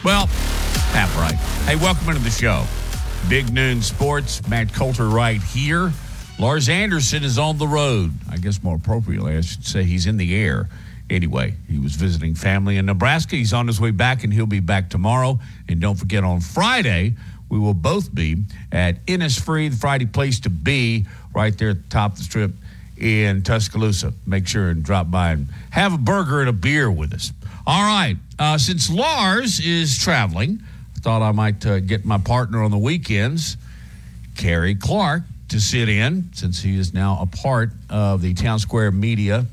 Well, half right. Hey, welcome into the show. Big Noon Sports. Matt Coulter right here. Lars Anderson is on the road. I guess more appropriately, I should say he's in the air. Anyway, he was visiting family in Nebraska. He's on his way back, and he'll be back tomorrow. And don't forget, on Friday, we will both be at Innisfree, the Friday place to be, right there at the top of the strip in Tuscaloosa. Make sure and drop by and have a burger and a beer with us. All right. Since Lars is traveling, I thought I might get my partner on the weekends, Kerry Clark, to sit in, since he is now a part of the Town Square Media,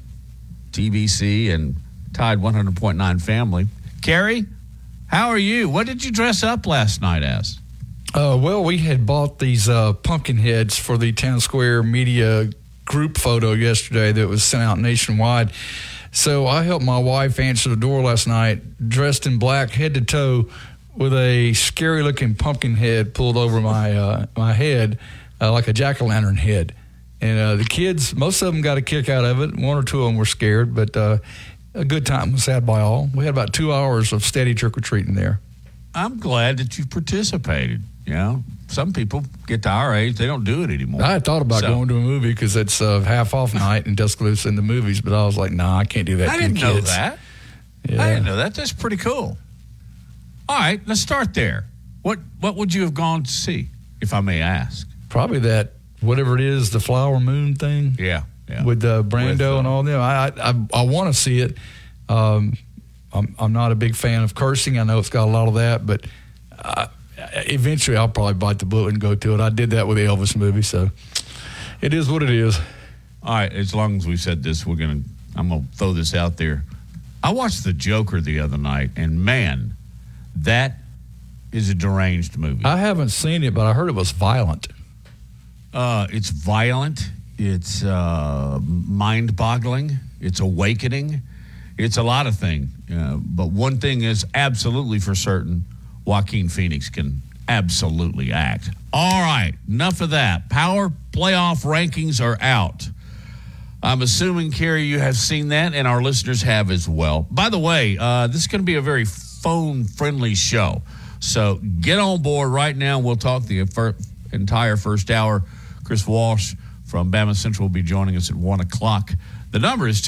TBC, and Tide 100.9 family. Kerry, how are you? What did you dress up last night as? Well, we had bought these pumpkin heads for the Town Square Media group photo yesterday that was sent out nationwide. So I helped my wife answer the door last night, dressed in black head to toe, with a scary-looking pumpkin head pulled over my head, like a jack-o'-lantern head. And the kids, most of them got a kick out of it. One or two of them were scared, but a good time was had by all. We had about 2 hours of steady trick-or-treating there. I'm glad that you participated. You know, some people get to our age, they don't do it anymore. I had thought about going to a movie because it's a half-off night in Tuscaloosa in the movies, but I was like, nah, I can't do that. I didn't know that. Yeah. I didn't know that. That's pretty cool. All right, let's start there. What would you have gone to see, if I may ask? Probably that, whatever it is, the Flower Moon thing. Yeah. With Brando and all them. I want to see it. I'm not a big fan of cursing. I know it's got a lot of that, but eventually I'll probably bite the bullet and go to it. I did that with the Elvis movie, so it is what it is. All right, as long as we said this, I'm going to throw this out there. I watched The Joker the other night, and man, that is a deranged movie. I haven't seen it, but I heard it was violent. It's violent. It's mind-boggling. It's awakening. It's a lot of things. But one thing is absolutely for certain, Joaquin Phoenix can absolutely act. All right, enough of that. Power playoff rankings are out. I'm assuming, Kerry, you have seen that, and our listeners have as well. By the way, this is going to be a very phone-friendly show. So get on board right now. We'll talk the entire first hour. Chris Walsh from Bama Central will be joining us at 1 o'clock. The number is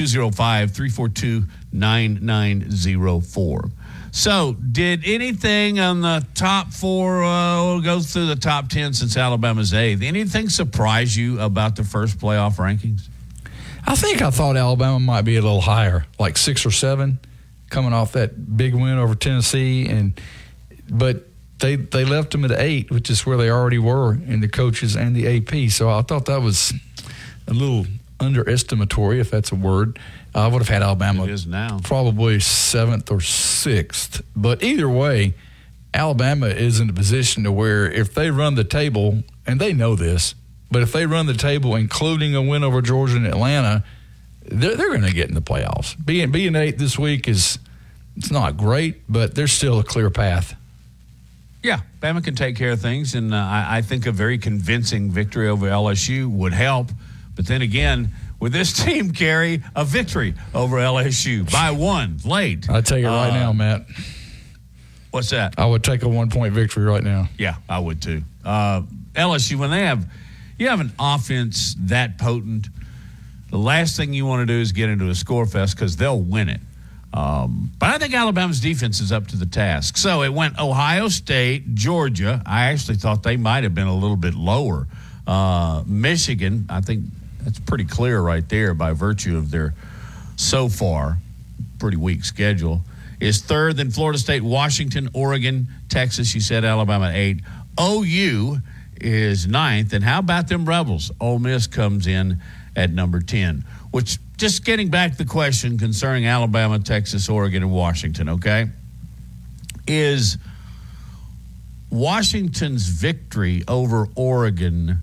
205-342-9904. So did anything on the top four, we'll go through the top 10 since Alabama's eighth, anything surprise you about the first playoff rankings? I thought Alabama might be a little higher, like 6 or 7, coming off that big win over Tennessee, but they left them at 8, which is where they already were in the coaches and the AP. So I thought that was a little underestimatory, if that's a word. I would have had Alabama probably 7th or 6th. But either way, Alabama is in a position to where if they run the table, and they know this, but if they run the table, including a win over Georgia and Atlanta, they're going to get in the playoffs. Being 8 this week it's not great, but there's still a clear path. Yeah, Bama can take care of things, and I think a very convincing victory over LSU would help. But then again, with this team, Kerry, a victory over LSU by 1 late. I'll take it right now, Matt. What's that? I would take a 1-point victory right now. Yeah, I would too. LSU, when you have an offense that potent, the last thing you want to do is get into a score fest because they'll win it. But I think Alabama's defense is up to the task. So it went Ohio State, Georgia. I actually thought they might have been a little bit lower. Michigan, I think that's pretty clear right there by virtue of their so far pretty weak schedule, is 3rd. Then Florida State, Washington, Oregon, Texas. You said Alabama 8. OU is 9th. And how about them Rebels? Ole Miss comes in at number 10, which just getting back to the question concerning Alabama, Texas, Oregon, and Washington, okay, is Washington's victory over Oregon,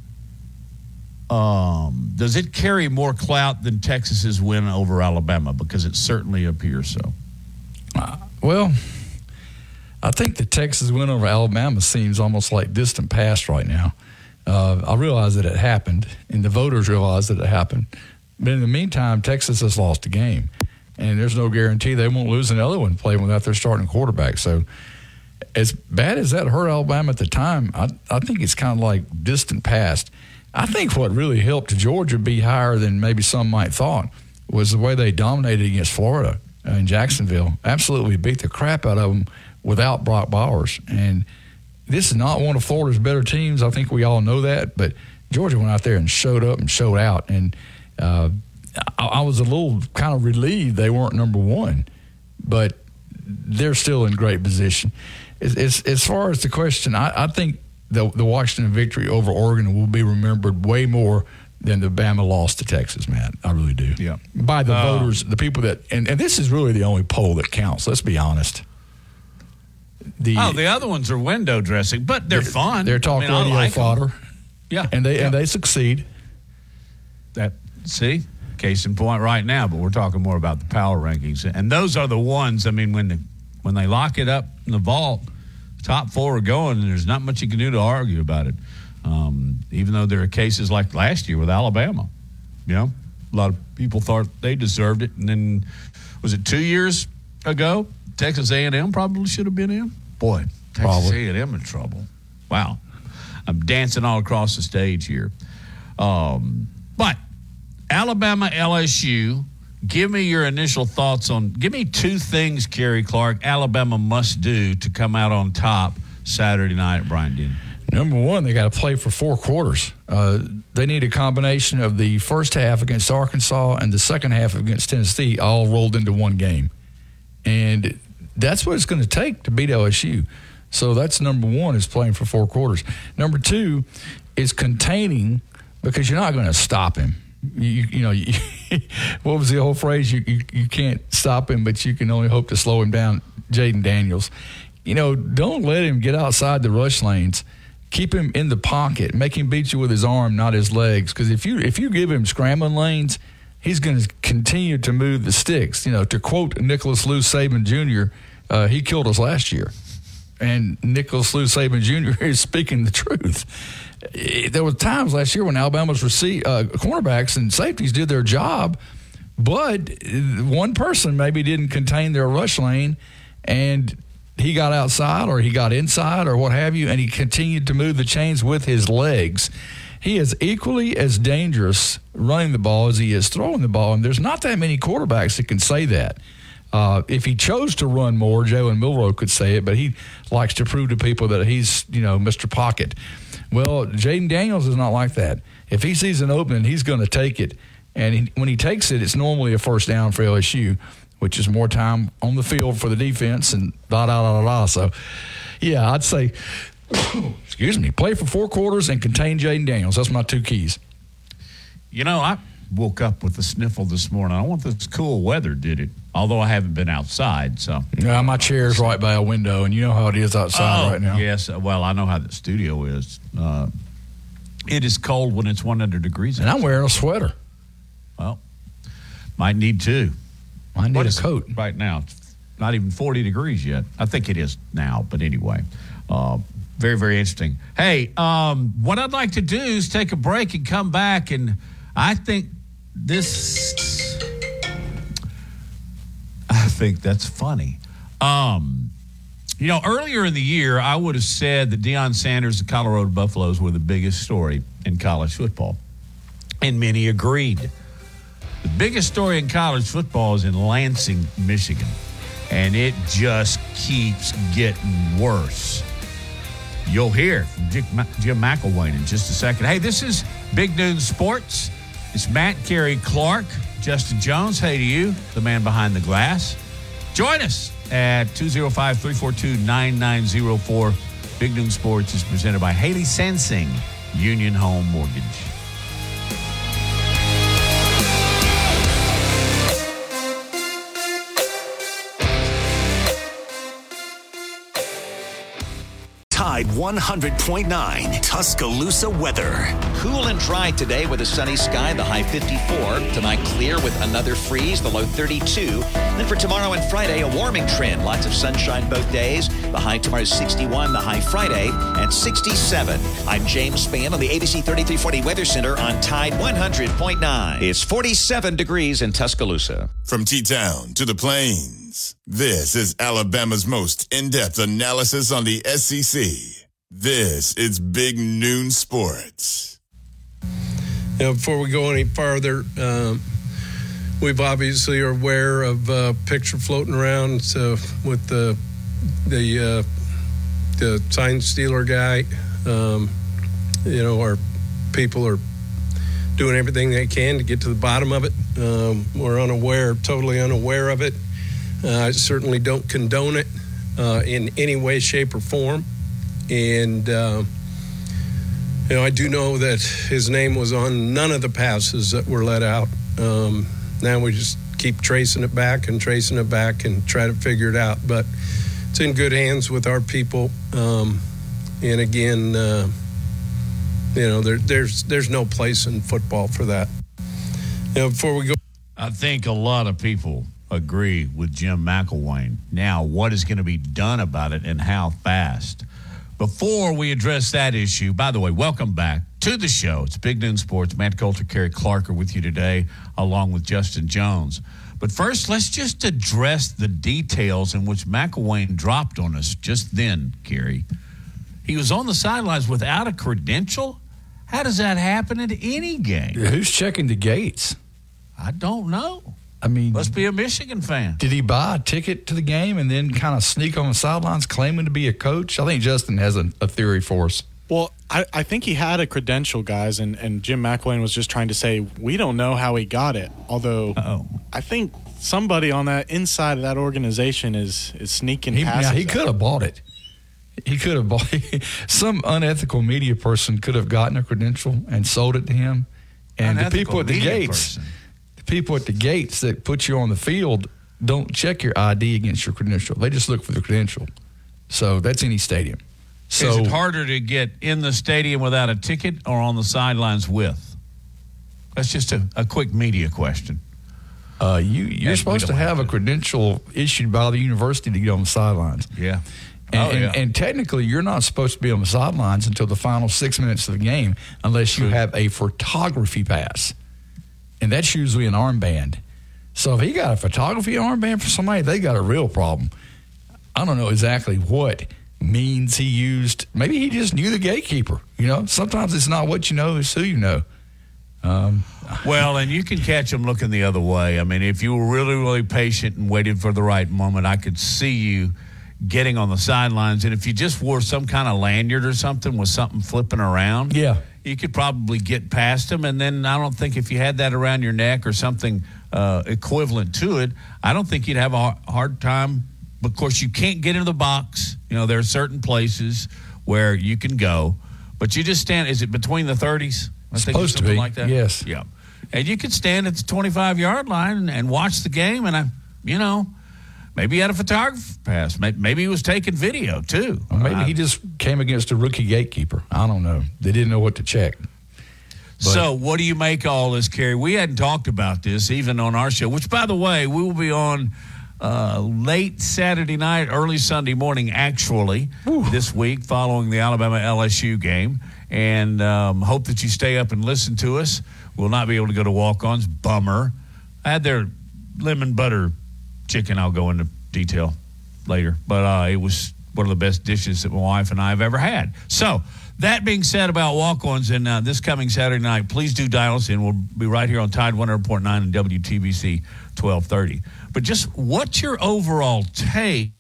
does it carry more clout than Texas's win over Alabama? Because it certainly appears so. Well, I think the Texas win over Alabama seems almost like distant past right now. I realize that it happened, and the voters realize that it happened. But in the meantime, Texas has lost a game, and there's no guarantee they won't lose another one playing without their starting quarterback. So as bad as that hurt Alabama at the time, I think it's kind of like distant past. I think what really helped Georgia be higher than maybe some might thought was the way they dominated against Florida in Jacksonville. Absolutely beat the crap out of them without Brock Bowers. And this is not one of Florida's better teams. I think we all know that. But Georgia went out there and showed up and showed out. And I was a little kind of relieved they weren't number one. But they're still in great position. As far as the question, I think the Washington victory over Oregon will be remembered way more than the Bama loss to Texas, Matt. I really do. Yeah. By the voters, the people that – and this is really the only poll that counts. Let's be honest. The other ones are window dressing, but they're fun. They're talk radio like fodder. Them. Yeah. And they succeed. See? Case in point right now, but we're talking more about the power rankings. And those are the ones, I mean, when they lock it up in the vault, top four are going, and there's not much you can do to argue about it. Even though there are cases like last year with Alabama. You know, a lot of people thought they deserved it. And then, was it 2 years ago? Texas A&M probably should have been in. Boy, Texas A&M in trouble. Wow. I'm dancing all across the stage here. But Alabama, LSU, give me your initial thoughts on – give me two things, Kerry Clark, Alabama must do to come out on top Saturday night at Bryant-Denny. Number one, they got to play for 4 quarters. They need a combination of the first half against Arkansas and the second half against Tennessee all rolled into one game. And that's what it's going to take to beat LSU. So that's number one, is playing for 4 quarters. Number two is containing, because you're not going to stop him. You know, what was the whole phrase? You can't stop him, but you can only hope to slow him down. Jaden Daniels. You know, don't let him get outside the rush lanes. Keep him in the pocket. Make him beat you with his arm, not his legs. Because if you give him scrambling lanes, he's going to continue to move the sticks. You know, to quote Nicholas Lou Saban Jr., he killed us last year. And Nicholas Lou Saban Jr. is speaking the truth. There were times last year when Alabama's cornerbacks and safeties did their job, but one person maybe didn't contain their rush lane, and he got outside or he got inside or what have you, and he continued to move the chains with his legs. He is equally as dangerous running the ball as he is throwing the ball, and there's not that many quarterbacks that can say that. If he chose to run more, Jalen Milroe could say it, but he likes to prove to people that he's, Mr. Pocket. Well, Jaden Daniels is not like that. If he sees an opening, he's going to take it. And when he takes it, it's normally a first down for LSU, which is more time on the field for the defense and da-da-da-da-da. So, yeah, I'd say, play for 4 quarters and contain Jaden Daniels. That's my 2 keys. You know, I woke up with a sniffle this morning. I don't want this cool weather, did it? Although I haven't been outside, so. Yeah, my chair's right by a window, and you know how it is outside right now. Yes, well, I know how the studio is. It is cold when it's 100 degrees. And I'm wearing a sweater. Well, might need to. I need a coat. Right now, it's not even 40 degrees yet. I think it is now, but anyway. Very, very interesting. Hey, what I'd like to do is take a break and come back, and I think that's funny. Earlier in the year, I would have said that Deion Sanders, the Colorado Buffaloes, were the biggest story in college football. And many agreed. The biggest story in college football is in Lansing, Michigan. And it just keeps getting worse. You'll hear from Jim McElwain in just a second. Hey, this is Big Noon Sports. It's Matt, Kerry Clark, Justin Jones. Hey to you, the man behind the glass. Join us at 205-342-9904. Big Noon Sports is presented by Haley Sansing, Union Home Mortgage. Tide 100.9 Tuscaloosa weather. Cool and dry today with a sunny sky, the high 54. Tonight clear with another freeze, the low 32. Then for tomorrow and Friday, a warming trend. Lots of sunshine both days. The high tomorrow is 61, the high Friday at 67. I'm James Spann on the ABC 3340 Weather Center on Tide 100.9. It's 47 degrees in Tuscaloosa. From T-Town to the Plains, Sports. This is Alabama's most in-depth analysis on the SEC. This is Big Noon Sports. Now, before we go any farther, we've obviously are aware of a picture floating around with the sign stealer guy. Our people are doing everything they can to get to the bottom of it. We're totally unaware of it. I certainly don't condone it in any way, shape, or form. And, I do know that his name was on none of the passes that were let out. Now we just keep tracing it back and try to figure it out. But it's in good hands with our people. And again, there's no place in football for that. Before we go, I think a lot of people agree with Jim McElwain. Now, what is going to be done about it and how fast? Before we address that issue, by the way, welcome back to the show. It's Big Noon Sports. Matt Coulter, Kerry Clark are with you today, along with Justin Jones. But first, let's just address the details in which McElwain dropped on us just then, Kerry. He was on the sidelines without a credential? How does that happen at any game? Who's checking the gates? I don't know. I mean, must be a Michigan fan. Did he buy a ticket to the game and then kind of sneak on the sidelines claiming to be a coach? I think Justin has a theory for us. Well, I think he had a credential, guys, and Jim McElwain was just trying to say, we don't know how he got it. Although I think somebody on that inside of that organization is sneaking passes. He could have bought it. He could have bought it. Some unethical media person could have gotten a credential and sold it to him. And the people at the gates, that put you on the field don't check your ID against your credential. They just look for the credential. So that's any stadium. So, is it harder to get in the stadium without a ticket or on the sidelines with? That's just a quick media question. You're supposed to have a credential issued by the university to get on the sidelines. Yeah. And technically, you're not supposed to be on the sidelines until the final 6 minutes of the game unless you have a photography pass. And that's usually an armband. So if he got a photography armband for somebody, they got a real problem. I don't know exactly what means he used. Maybe he just knew the gatekeeper. Sometimes it's not what you know, it's who you know. Well, and you can catch them looking the other way. I mean, if you were really, really patient and waited for the right moment, I could see you getting on the sidelines. And if you just wore some kind of lanyard or something with something flipping around, you could probably get past them. And then I don't think if you had that around your neck or something equivalent to it, I don't think you'd have a hard time. Of course, you can't get into the box. There are certain places where you can go, but you just stand. Is it between the 30s? It's supposed to be like that. Yes. Yeah. And you could stand at the 25-yard line and watch the game, and maybe he had a photography pass. Maybe he was taking video too. Or maybe he just came against a rookie gatekeeper. I don't know. They didn't know what to check. So what do you make of all this, Kerry? We hadn't talked about this even on our show, which, by the way, we will be on late Saturday night, early Sunday morning, actually, this week following the Alabama-LSU game. And hope that you stay up and listen to us. We'll not be able to go to walk-ons. Bummer. I had their lemon butter chicken. I'll go into detail later. But it was one of the best dishes that my wife and I have ever had. So that being said about walk-ons and this coming Saturday night, please do dial us in. We'll be right here on Tide 100.9 and WTBC 1230. But just what's your overall take?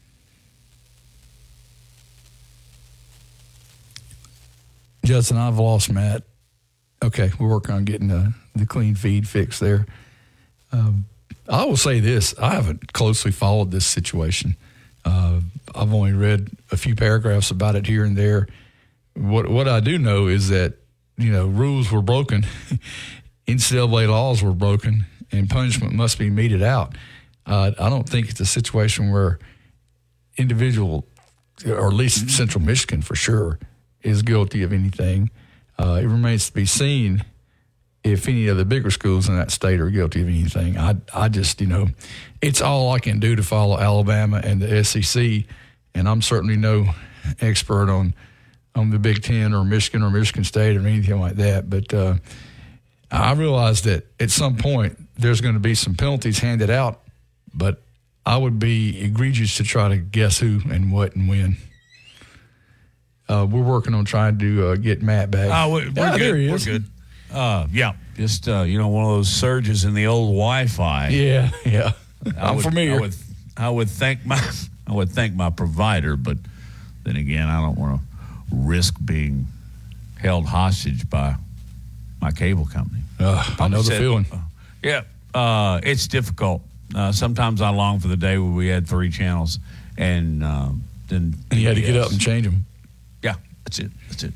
Justin, I've lost Matt. Okay, we're working on getting the clean feed fixed there. I will say this. I haven't closely followed this situation. I've only read a few paragraphs about it here and there. What I do know is that, rules were broken, NCAA laws were broken, and punishment must be meted out. I don't think it's a situation where individual, or at least Central Michigan for sure, is guilty of anything. It remains to be seen if any of the bigger schools in that state are guilty of anything. I just, it's all I can do to follow Alabama and the SEC, and I'm certainly no expert on the Big Ten or Michigan State or anything like that. But I realize that at some point there's going to be some penalties handed out, but I would be egregious to try to guess who and what and when. We're working on trying to get Matt back. Oh, we're good. There he is. We're good. Yeah, just one of those surges in the old Wi-Fi. Yeah. I'm familiar. I would thank my provider, but then again, I don't want to risk being held hostage by my cable company. I know the feeling. It's difficult. Sometimes I long for the day where we had 3 channels, and then you had to get up and change them. Yeah, that's it.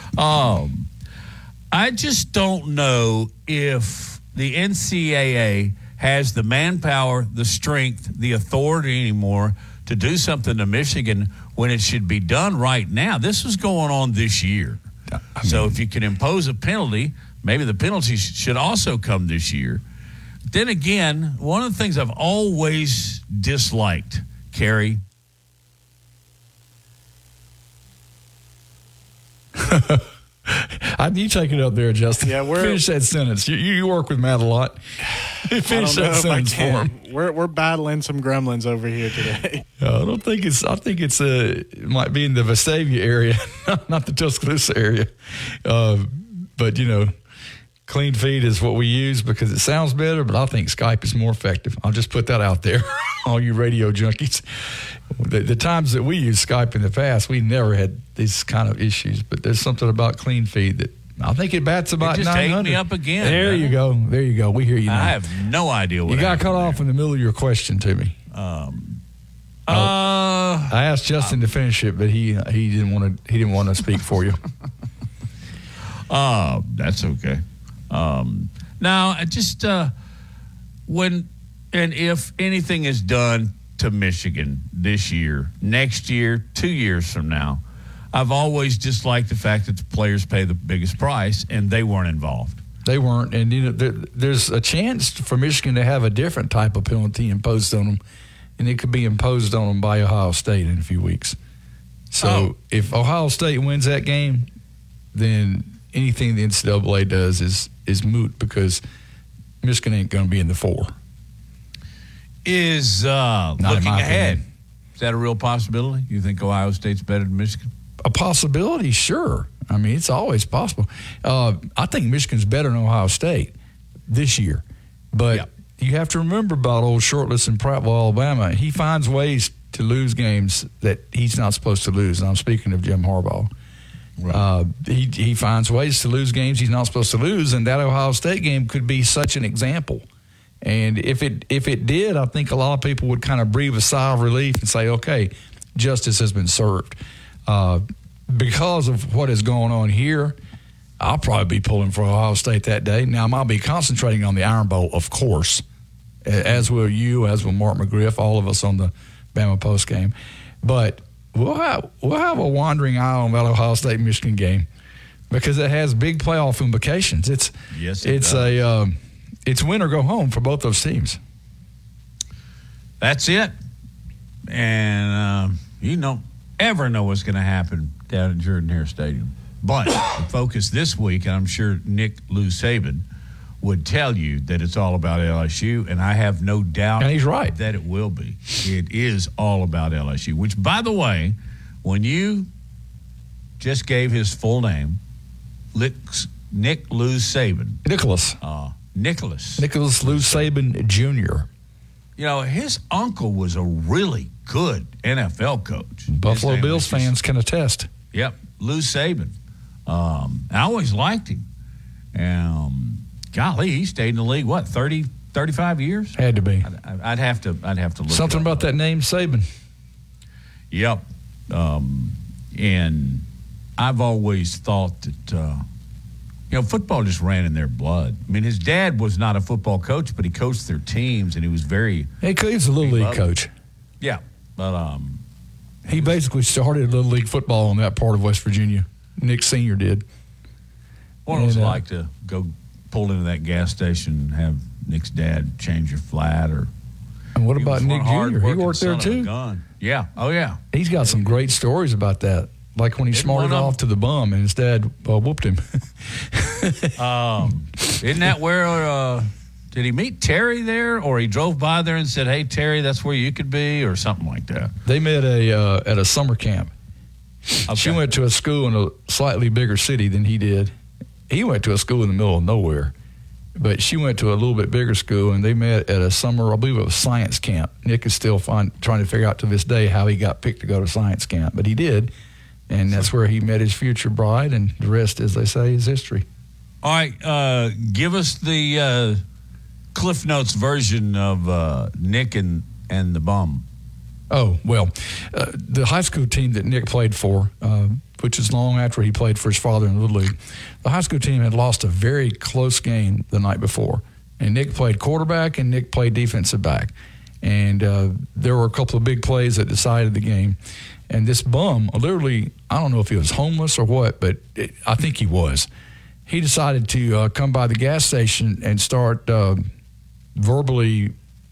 I just don't know if the NCAA has the manpower, the strength, the authority anymore to do something to Michigan when it should be done right now. This was going on this year. So if you can impose a penalty, maybe the penalty should also come this year. Then again, one of the things I've always disliked, Kerry. You take it up there, Justin. Yeah, finish that sentence. You work with Matt a lot. Finish that sentence for him. We're battling some gremlins over here today. I think it's it might be in the Vestavia area, not the Tuscaloosa area. But clean feed is what we use because it sounds better. But I think Skype is more effective. I'll just put that out there, all you radio junkies. The times that we used Skype in the past, we never had these kind of issues. But there's something about clean feed that I think it bats about 900. It just ate me up again. There you go. We hear you now. I have no idea what you got cut off in the middle of your question to me. I asked Justin to finish it, but he didn't want to speak for you. That's okay. Now, just when and if anything is done to Michigan this year, next year, 2 years from now, I've always disliked the fact that the players pay the biggest price, and they weren't involved. They weren't, and there's a chance for Michigan to have a different type of penalty imposed on them, and it could be imposed on them by Ohio State in a few weeks. So if Ohio State wins that game, then anything the NCAA does is moot because Michigan ain't going to be in the 4. Is looking ahead, is that a real possibility? You think Ohio State's better than Michigan? A possibility, sure. I mean, it's always possible. I think Michigan's better than Ohio State this year. But you have to remember about old Shortless in Prattville, Alabama. He finds ways to lose games that he's not supposed to lose. And I'm speaking of Jim Harbaugh. Right. He finds ways to lose games he's not supposed to lose, and that Ohio State game could be such an example. And if it did, I think a lot of people would kind of breathe a sigh of relief and say, okay, justice has been served. Because of what is going on here, I'll probably be pulling for Ohio State that day. Now, I might be concentrating on the Iron Bowl, of course, as will you, as will Mark McGriff, all of us on the Bama post game. But we'll have a wandering eye on that Ohio State-Michigan game because it has big playoff implications. It's win or go home for both those teams. That's it. And you don't ever know what's going to happen down at Jordan-Hare Stadium. But the focus this week, and I'm sure Nick Lou Saban would tell you that it's all about LSU, and I have no doubt and he's right. that it will be. It is all about LSU, which, by the way, when you just gave his full name, Nick Lou Saban. Nicholas Lou Saban Jr. You know, his uncle was a really good NFL coach. Buffalo Bills fans can attest. Yep, Lou Saban. I always liked him. Golly, he stayed in the league, 30, 35 years? Had to be. I'd have to look something about that name, Saban. Yep. And I've always thought that, football just ran in their blood. I mean, his dad was not a football coach, but he coached their teams, and he was very... He was a Little League coach. Yeah, but... he basically started Little League football in that part of West Virginia. Nick Sr. did. What it was like to go pull into that gas station and have Nick's dad change your flat, or... And what about Nick Jr.? He worked there too? Yeah. Oh, yeah. He's got some great stories about that. Like when he smarted off to the bum and his dad whooped him. Isn't that where Did he meet Terry there, or he drove by there and said, "Hey, Terry, that's where you could be," or something like that? They met at a summer camp. Okay. She went to a school in a slightly bigger city than he did. He went to a school in the middle of nowhere, but she went to a little bit bigger school, and they met at a summer, I believe it was science camp. Nick is still trying to figure out to this day how he got picked to go to science camp, but he did, and that's where he met his future bride, and the rest, as they say, is history. All right, give us the Cliff Notes version of Nick and the Bum. Oh, well, the high school team that Nick played for, which is long after he played for his father in the Little League, the high school team had lost a very close game the night before. And Nick played quarterback and Nick played defensive back. And there were a couple of big plays that decided the game. And this bum, literally, I don't know if he was homeless or what, but I think he was. He decided to come by the gas station and start verbally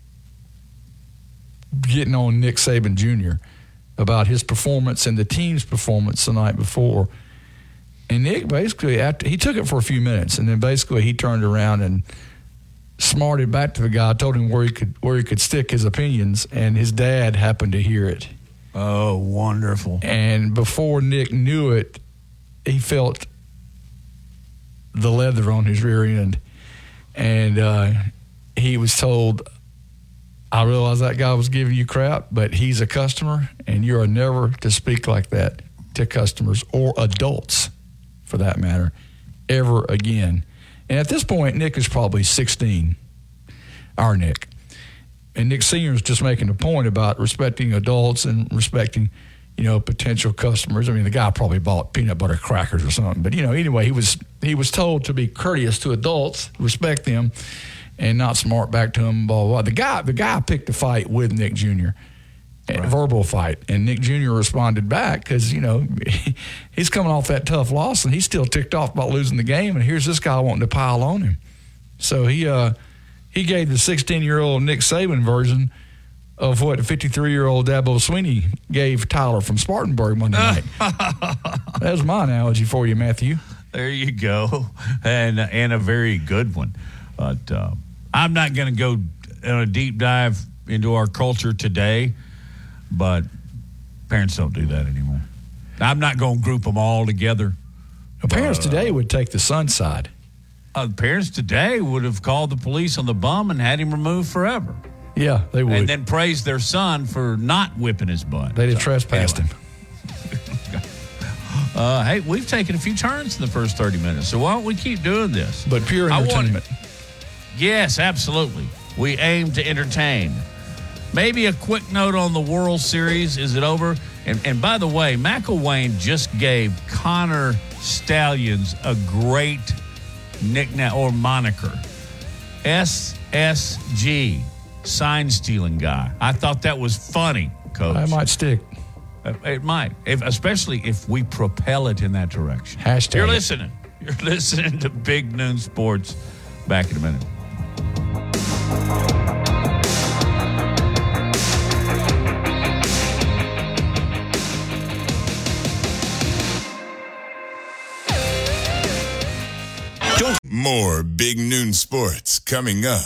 getting on Nick Saban Jr. about his performance and the team's performance the night before. And Nick basically, he took it for a few minutes, and then basically he turned around and smarted back to the guy, told him where he could stick his opinions, and his dad happened to hear it. Oh, wonderful. And before Nick knew it, he felt the leather on his rear end. And he was told, "I realize that guy was giving you crap, but he's a customer, and you are never to speak like that to customers or adults, for that matter, ever again." And at this point, Nick is probably 16, our Nick. And Nick Sr. is just making a point about respecting adults and respecting, potential customers. I mean, the guy probably bought peanut butter crackers or something. But, anyway, he was told to be courteous to adults, respect them, and not smart back to him, blah, blah, blah. The guy picked a fight with Nick Jr., a verbal fight, and Nick Jr. responded back because, he's coming off that tough loss, and he's still ticked off about losing the game, and here's this guy wanting to pile on him. So he gave the 16-year-old Nick Saban version of what the 53-year-old Dabo Swinney gave Tyler from Spartanburg Monday night. That's my analogy for you, Matthew. There you go, and a very good one. But I'm not going to go on a deep dive into our culture today, but parents don't do that anymore. I'm not going to group them all together. Parents today would take the son's side. Parents today would have called the police on the bum and had him removed forever. Yeah, they would. And then praised their son for not whipping his butt. They'd have trespassed him. Hey, we've taken a few turns in the first 30 minutes, so why don't we keep doing this? But pure entertainment. Yes, absolutely. We aim to entertain. Maybe a quick note on the World Series. Is it over? And by the way, McElwain just gave Connor Stallions a great nickname or moniker. SSG, sign stealing guy. I thought that was funny, Coach. I might stick. It might, especially if we propel it in that direction. Hashtag. You're listening to Big Noon Sports. Back in a minute. More Big Noon Sports coming up.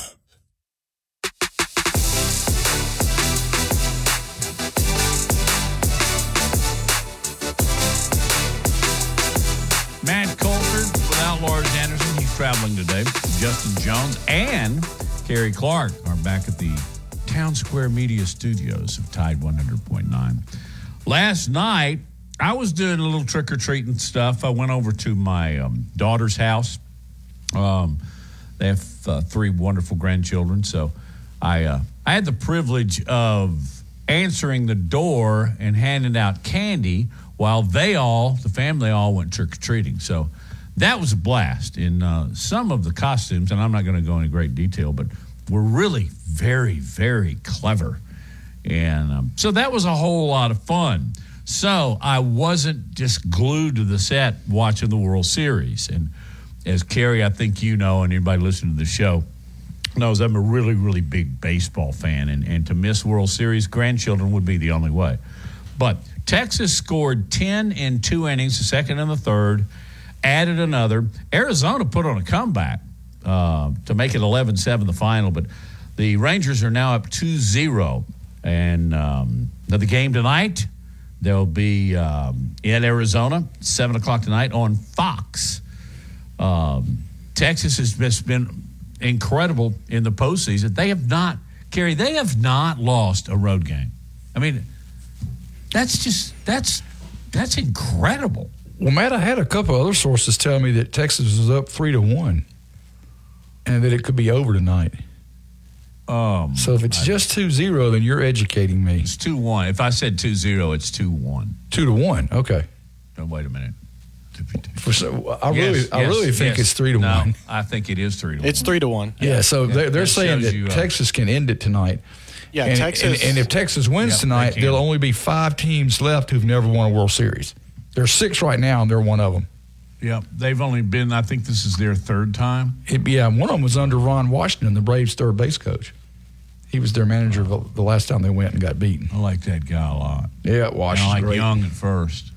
Matt Coulter without Lars Anderson. He's traveling today. Justin Jones and Kerry Clark are back at the Town Square Media Studios of Tide 100.9. Last night, I was doing a little trick-or-treating stuff. I went over to my daughter's house. They have 3 wonderful grandchildren, so I had the privilege of answering the door and handing out candy while the family all went trick-or-treating. So that was a blast. In some of the costumes, and I'm not going to go into great detail, but were really very, very clever. And so that was a whole lot of fun. So I wasn't just glued to the set watching the World Series. And as Kerry, I think you know, and anybody listening to the show knows, I'm a really, really big baseball fan. And to miss World Series, grandchildren would be the only way. But Texas scored 10 in 2 innings, the second and the third, added another. Arizona put on a comeback. to make it 11-7 the final. But the Rangers are now up 2-0. And the game tonight, they'll be in Arizona, 7 o'clock tonight on Fox. Texas has just been incredible in the postseason. They have not, Kerry, they have not lost a road game. I mean, that's incredible. Well, Matt, I had a couple other sources tell me that Texas was up 3-1 and that it could be over tonight. So if it's just 2-0, then you're educating me. It's 2-1. If I said 2-0, it's 2-1. 2-1. Okay. No, wait a minute. I really think it's 3-1. No, I think it is 3-1. It's 3-1. Yeah. So they're saying that Texas can end it tonight. Yeah, and, Texas. And if Texas wins tonight, there'll only be 5 teams left who've never won a World Series. There's 6 right now, and they're one of them. Yeah, they've only been, I think this is their 3rd time. One of them was under Ron Washington, the Braves' third base coach. He was their manager the last time they went and got beaten. I like that guy a lot. Yeah, Washington's I like great. Young at first.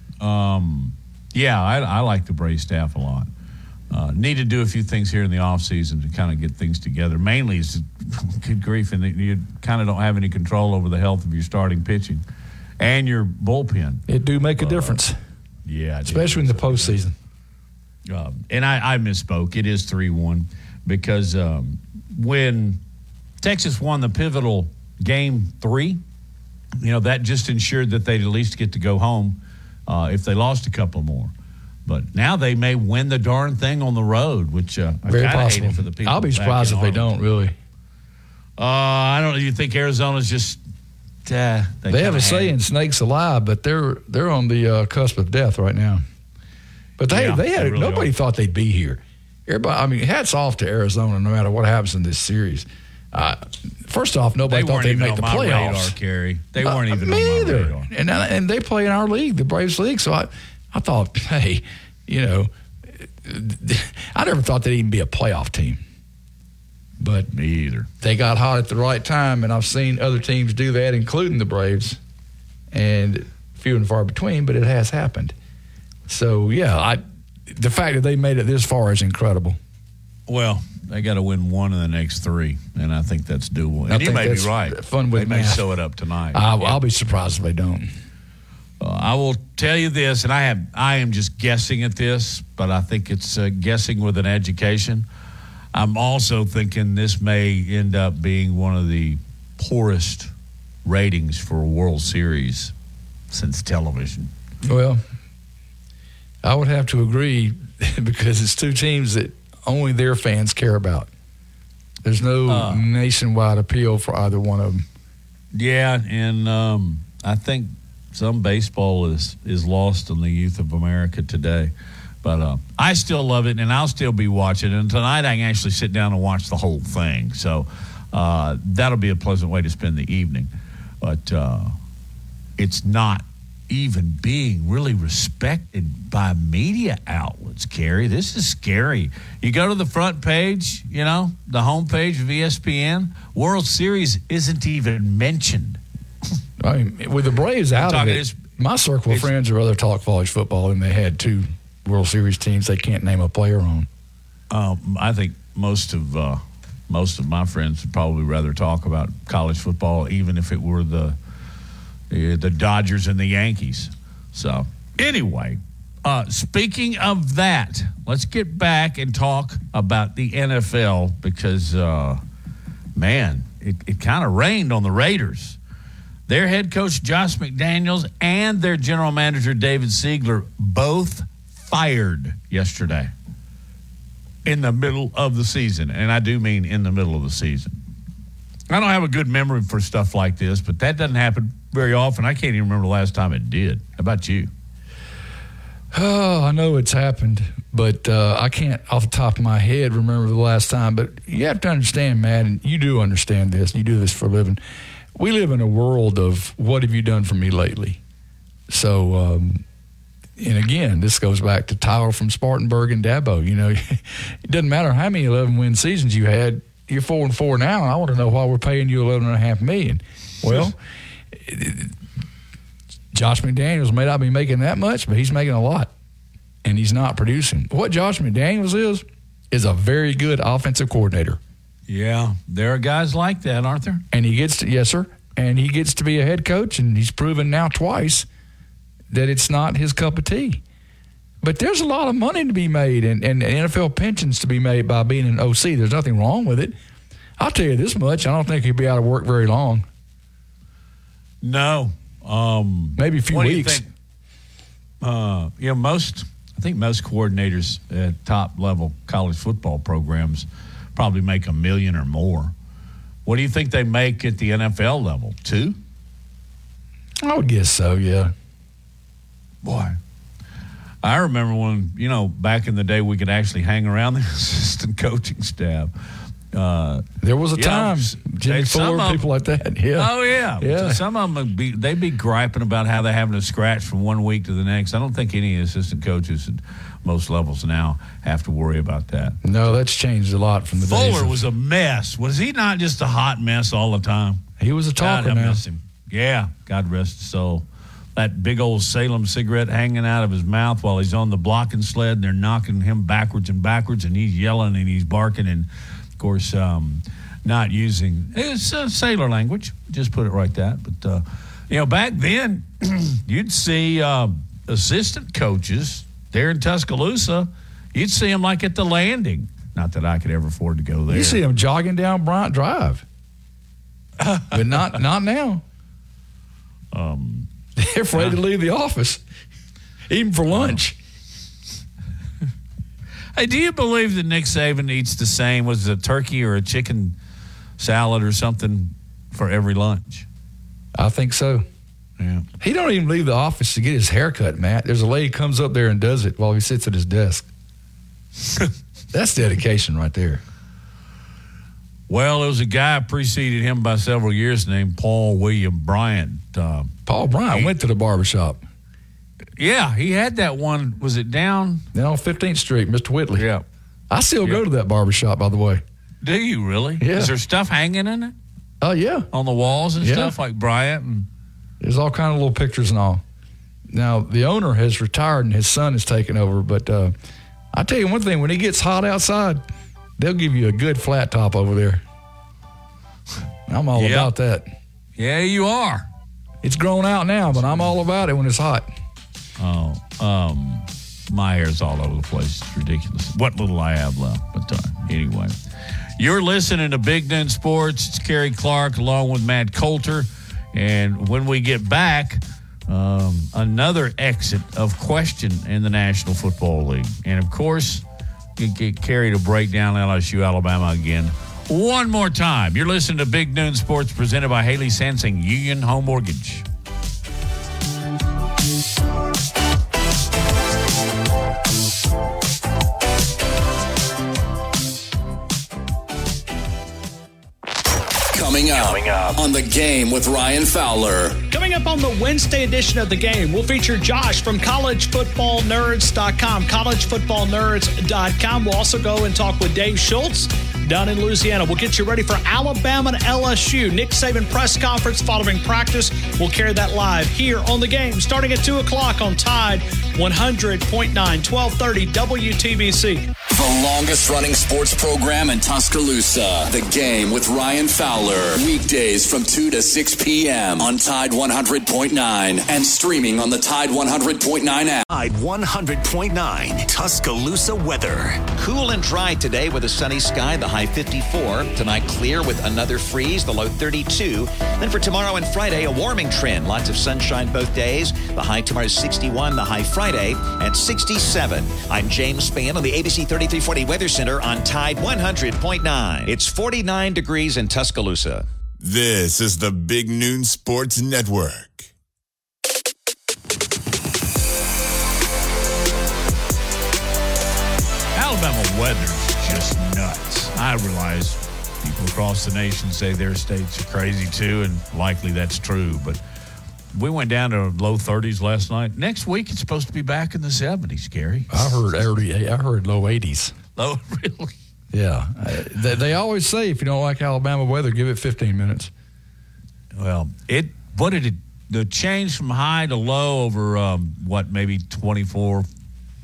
I like the Braves staff a lot. Need to do a few things here in the offseason to kind of get things together. Mainly is, good grief, and you kind of don't have any control over the health of your starting pitching and your bullpen. It do make a difference. Yeah. Especially in the postseason. And I misspoke. It is 3-1 because when Texas won the pivotal Game 3, that just ensured that they'd at least get to go home if they lost a couple more. But now they may win the darn thing on the road, which I very possible hate it for the people. I'll be surprised if they don't, really. I don't know. You think Arizona's just they have a saying, snakes alive, but they're on the cusp of death right now. But they really nobody thought they'd be here. Everybody, I mean, hats off to Arizona. No matter what happens in this series. First off, nobody thought they'd make the playoffs. Radar, Kerry. They weren't even me on my either. radar. And they play in our league, the Braves league. So I thought, hey, I never thought they'd even be a playoff team. But me either. They got hot at the right time, and I've seen other teams do that, including the Braves, and few and far between, but it has happened. So, the fact that they made it this far is incredible. Well, they got to win 1 of the next 3, and I think that's doable. And you may be right. Fun with they may sew it up tonight. I'll be surprised if they don't. I will tell you this, and I am just guessing at this, but I think it's guessing with an education. I'm also thinking this may end up being one of the poorest ratings for a World Series since television. Well, I would have to agree because it's 2 teams that only their fans care about. There's no nationwide appeal for either one of them. Yeah, and I think some baseball is lost on the youth of America today. But I still love it, and I'll still be watching. And tonight I can actually sit down and watch the whole thing. So that'll be a pleasant way to spend the evening. But it's not even being really respected by media outlets, Kerry. This is scary. You go to the front page, the homepage of ESPN, World Series isn't even mentioned. I mean, with the Braves out of it, my circle of friends would rather talk college football than they had 2 World Series teams they can't name a player on. I think most of my friends would probably rather talk about college football, even if it were the Dodgers and the Yankees. So anyway, speaking of that, let's get back and talk about the NFL because, it kind of rained on the Raiders. Their head coach, Josh McDaniels, and their general manager, David Siegler, both fired yesterday in the middle of the season. And I do mean in the middle of the season. I don't have a good memory for stuff like this, but that doesn't happen very often. I can't even remember the last time it did. How about you? Oh, I know it's happened, but I can't off the top of my head remember the last time. But you have to understand, Matt, and you do understand this, you do this for a living. We live in a world of what have you done for me lately? So, and again, this goes back to Tyler from Spartanburg and Dabo. It doesn't matter how many 11-win seasons you had. You're 4-4 now, and I want to know why we're paying you $11.5 million. Well, Josh McDaniels may not be making that much, but he's making a lot, and he's not producing. What Josh McDaniels is a very good offensive coordinator. Yeah, there are guys like that, aren't there? And he gets to, yes, sir. And he gets to be a head coach, and he's proven now twice that it's not his cup of tea. But there's a lot of money to be made and NFL pensions to be made by being an OC. There's nothing wrong with it. I'll tell you this much. I don't think he'll be out of work very long. No. Maybe a few what weeks. Do you think? I think most coordinators at top-level college football programs probably make $1 million or more. What do you think they make at the NFL level? 2? I would guess so, yeah. Boy, I remember when, back in the day we could actually hang around the assistant coaching staff. There was a time, Jimmy Fuller, people like that. Yeah. Oh, yeah. Yeah. Some of them, they'd be griping about how they're having to scratch from one week to the next. I don't think any assistant coaches at most levels now have to worry about that. No, that's changed a lot from the days. Fuller was a mess. Was he not just a hot mess all the time? He was a talker now. Miss him. Yeah, God rest his soul. That big old Salem cigarette hanging out of his mouth while he's on the blocking sled, and they're knocking him backwards, and he's yelling and he's barking, and, of course, not using – it's sailor language, just put it right that. But, back then, you'd see assistant coaches there in Tuscaloosa. You'd see them like at the Landing. Not that I could ever afford to go there. You see them jogging down Bryant Drive. But not now. They're afraid to leave the office, even for lunch. Hey, do you believe that Nick Saban eats the same, was it a turkey or a chicken salad or something for every lunch? I think so. Yeah. He don't even leave the office to get his hair cut, Matt. There's a lady comes up there and does it while he sits at his desk. That's dedication right there. Well, there was a guy preceded him by several years named Paul William Bryant. Paul Bryant went to the barbershop. Yeah, he had that one. Was it down? Down on 15th Street, Mr. Whitley. Yeah. I still go to that barbershop, by the way. Do you really? Yeah. Is there stuff hanging in it? Oh, yeah. On the walls and stuff like Bryant? And there's all kind of little pictures and all. Now, the owner has retired and his son has taken over, but I tell you one thing, when it gets hot outside, they'll give you a good flat top over there. I'm all about that. Yeah, you are. It's grown out now, but I'm all about it when it's hot. Oh, my hair's all over the place. It's ridiculous. What little I have left. But anyway, you're listening to Big Noon Sports. It's Kerry Clark along with Matt Coulter. And when we get back, another exit of question in the National Football League. And, of course, you get Kerry to break down LSU, Alabama again one more time. You're listening to Big Noon Sports presented by Haley Sansing, Union Home Mortgage. Coming up on The Game with Ryan Fowler. Coming up on the Wednesday edition of The Game, we'll feature Josh from collegefootballnerds.com. Collegefootballnerds.com. We'll also go and talk with Dave Schultz down in Louisiana. We'll get you ready for Alabama and LSU. Nick Saban press conference following practice. We'll carry that live here on The Game starting at 2 o'clock on Tide 100.9, 1230 WTBC. The longest running sports program in Tuscaloosa. The Game with Ryan Fowler. Weekdays from 2 to 6 p.m. on Tide 100.9 and streaming on the Tide 100.9 app. Tide 100.9 Tuscaloosa weather. Cool and dry today with a sunny sky, the high 54. Tonight clear with another freeze, the low 32. Then for tomorrow and Friday, a warming trend. Lots of sunshine both days. The high tomorrow is 61, the high Friday at 67. I'm James Spann on the ABC 3340 Weather Center on Tide 100.9. It's 49 degrees in Tuscaloosa. This is the Big Noon Sports Network. Alabama weather's just nuts. I realize people across the nation say their states are crazy too, and likely that's true, but we went down to low 30s last night. Next week, it's supposed to be back in the 70s, Gary. I heard low 80s. Low, really? Yeah. They always say if you don't like Alabama weather, give it 15 minutes. Well, the change from high to low over, maybe 24,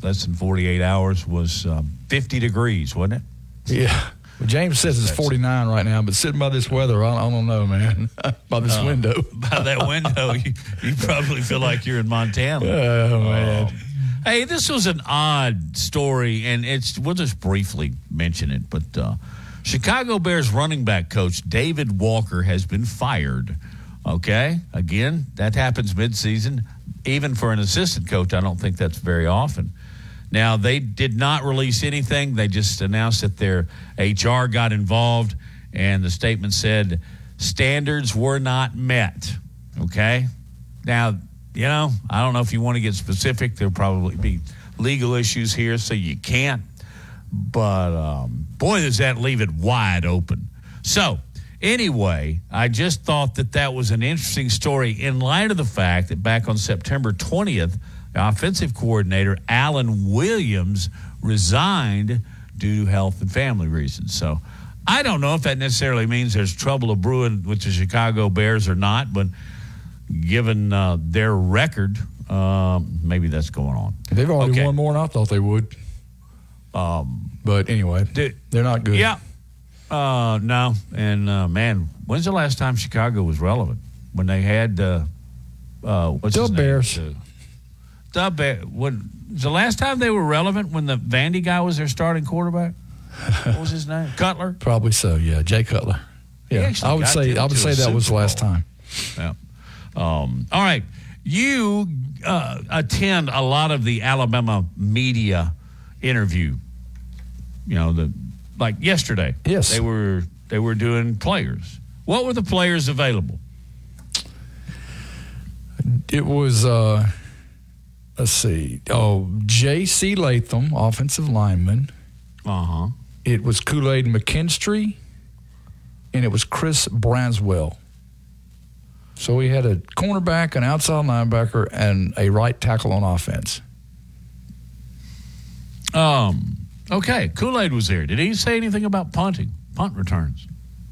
less than 48 hours was 50 degrees, wasn't it? Yeah. Well, James says it's 49 right now, but sitting by this weather, I don't know, man. By this window. By that window, you probably feel like you're in Montana. Oh, man. Hey, this was an odd story, and we'll just briefly mention it. But Chicago Bears running back coach David Walker has been fired. Okay? Again, that happens midseason. Even for an assistant coach, I don't think that's very often. Now, they did not release anything. They just announced that their HR got involved, and the statement said standards were not met. Okay? Now, I don't know if you want to get specific. There'll probably be legal issues here, so you can't. But, boy, does that leave it wide open. So, anyway, I just thought that was an interesting story in light of the fact that back on September 20th, the offensive coordinator, Alan Williams, resigned due to health and family reasons. So I don't know if that necessarily means there's trouble a brewing with the Chicago Bears or not, but given their record, maybe that's going on. They've already won more than I thought they would. But anyway, they're not good. Yeah. No. And, man, when's the last time Chicago was relevant? When they had what's his name? Bears. Was the last time they were relevant when the Vandy guy was their starting quarterback? What was his name? Cutler? Probably so, yeah. Jay Cutler. Yeah, I would say that was the last time. Yeah. All right. You attend a lot of the Alabama media interview. Like yesterday. Yes. They were doing players. What were the players available? It was let's see. J.C. Latham, offensive lineman. Uh-huh. It was Kool-Aid McKinstry, and it was Chris Braswell. So we had a cornerback, an outside linebacker, and a right tackle on offense. Okay, Kool-Aid was there. Did he say anything about punt returns?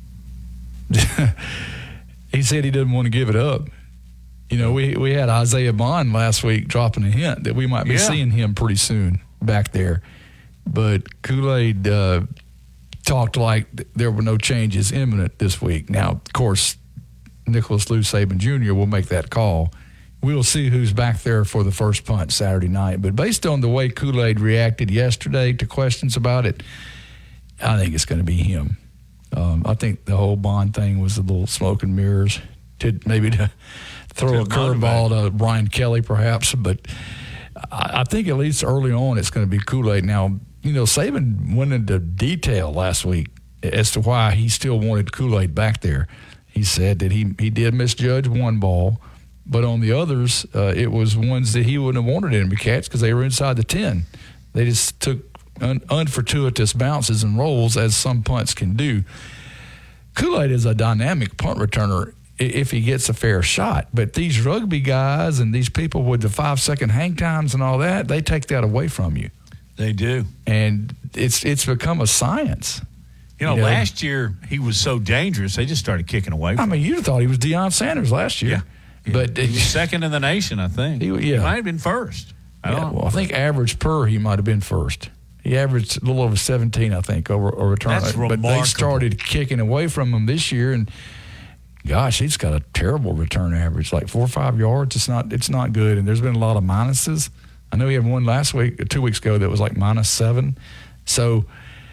He said he didn't want to give it up. We had Isaiah Bond last week dropping a hint that we might be seeing him pretty soon back there. But Kool-Aid talked like there were no changes imminent this week. Now, of course, Nicholas Lou Saban Jr. will make that call. We'll see who's back there for the first punt Saturday night. But based on the way Kool-Aid reacted yesterday to questions about it, I think it's going to be him. I think the whole Bond thing was a little smoke and mirrors to throw a curveball to Brian Kelly perhaps. But I think at least early on it's going to be Kool-Aid. Now, Saban went into detail last week as to why he still wanted Kool-Aid back there. He said that he did misjudge one ball, but on the others, it was ones that he wouldn't have wanted him to catch because they were inside the 10. They just took unfortuitous bounces and rolls, as some punts can do. Kool-Aid is a dynamic punt returner if he gets a fair shot. But these rugby guys and these people with the 5-second hang times and all that, they take that away from you. They do. And it's become a science. Last year he was so dangerous, they just started kicking away from him. You thought he was Deion Sanders last year. Yeah. But he was second in the nation, I think. He might have been first. I don't know. Well, I think average per, he might have been first. He averaged a little over 17, I think, over return. That's remarkable. But they started kicking away from him this year, and gosh, he's got a terrible return average, like 4 or 5 yards. It's not good, and there's been a lot of minuses. I know he had one 2 weeks ago that was like -7. So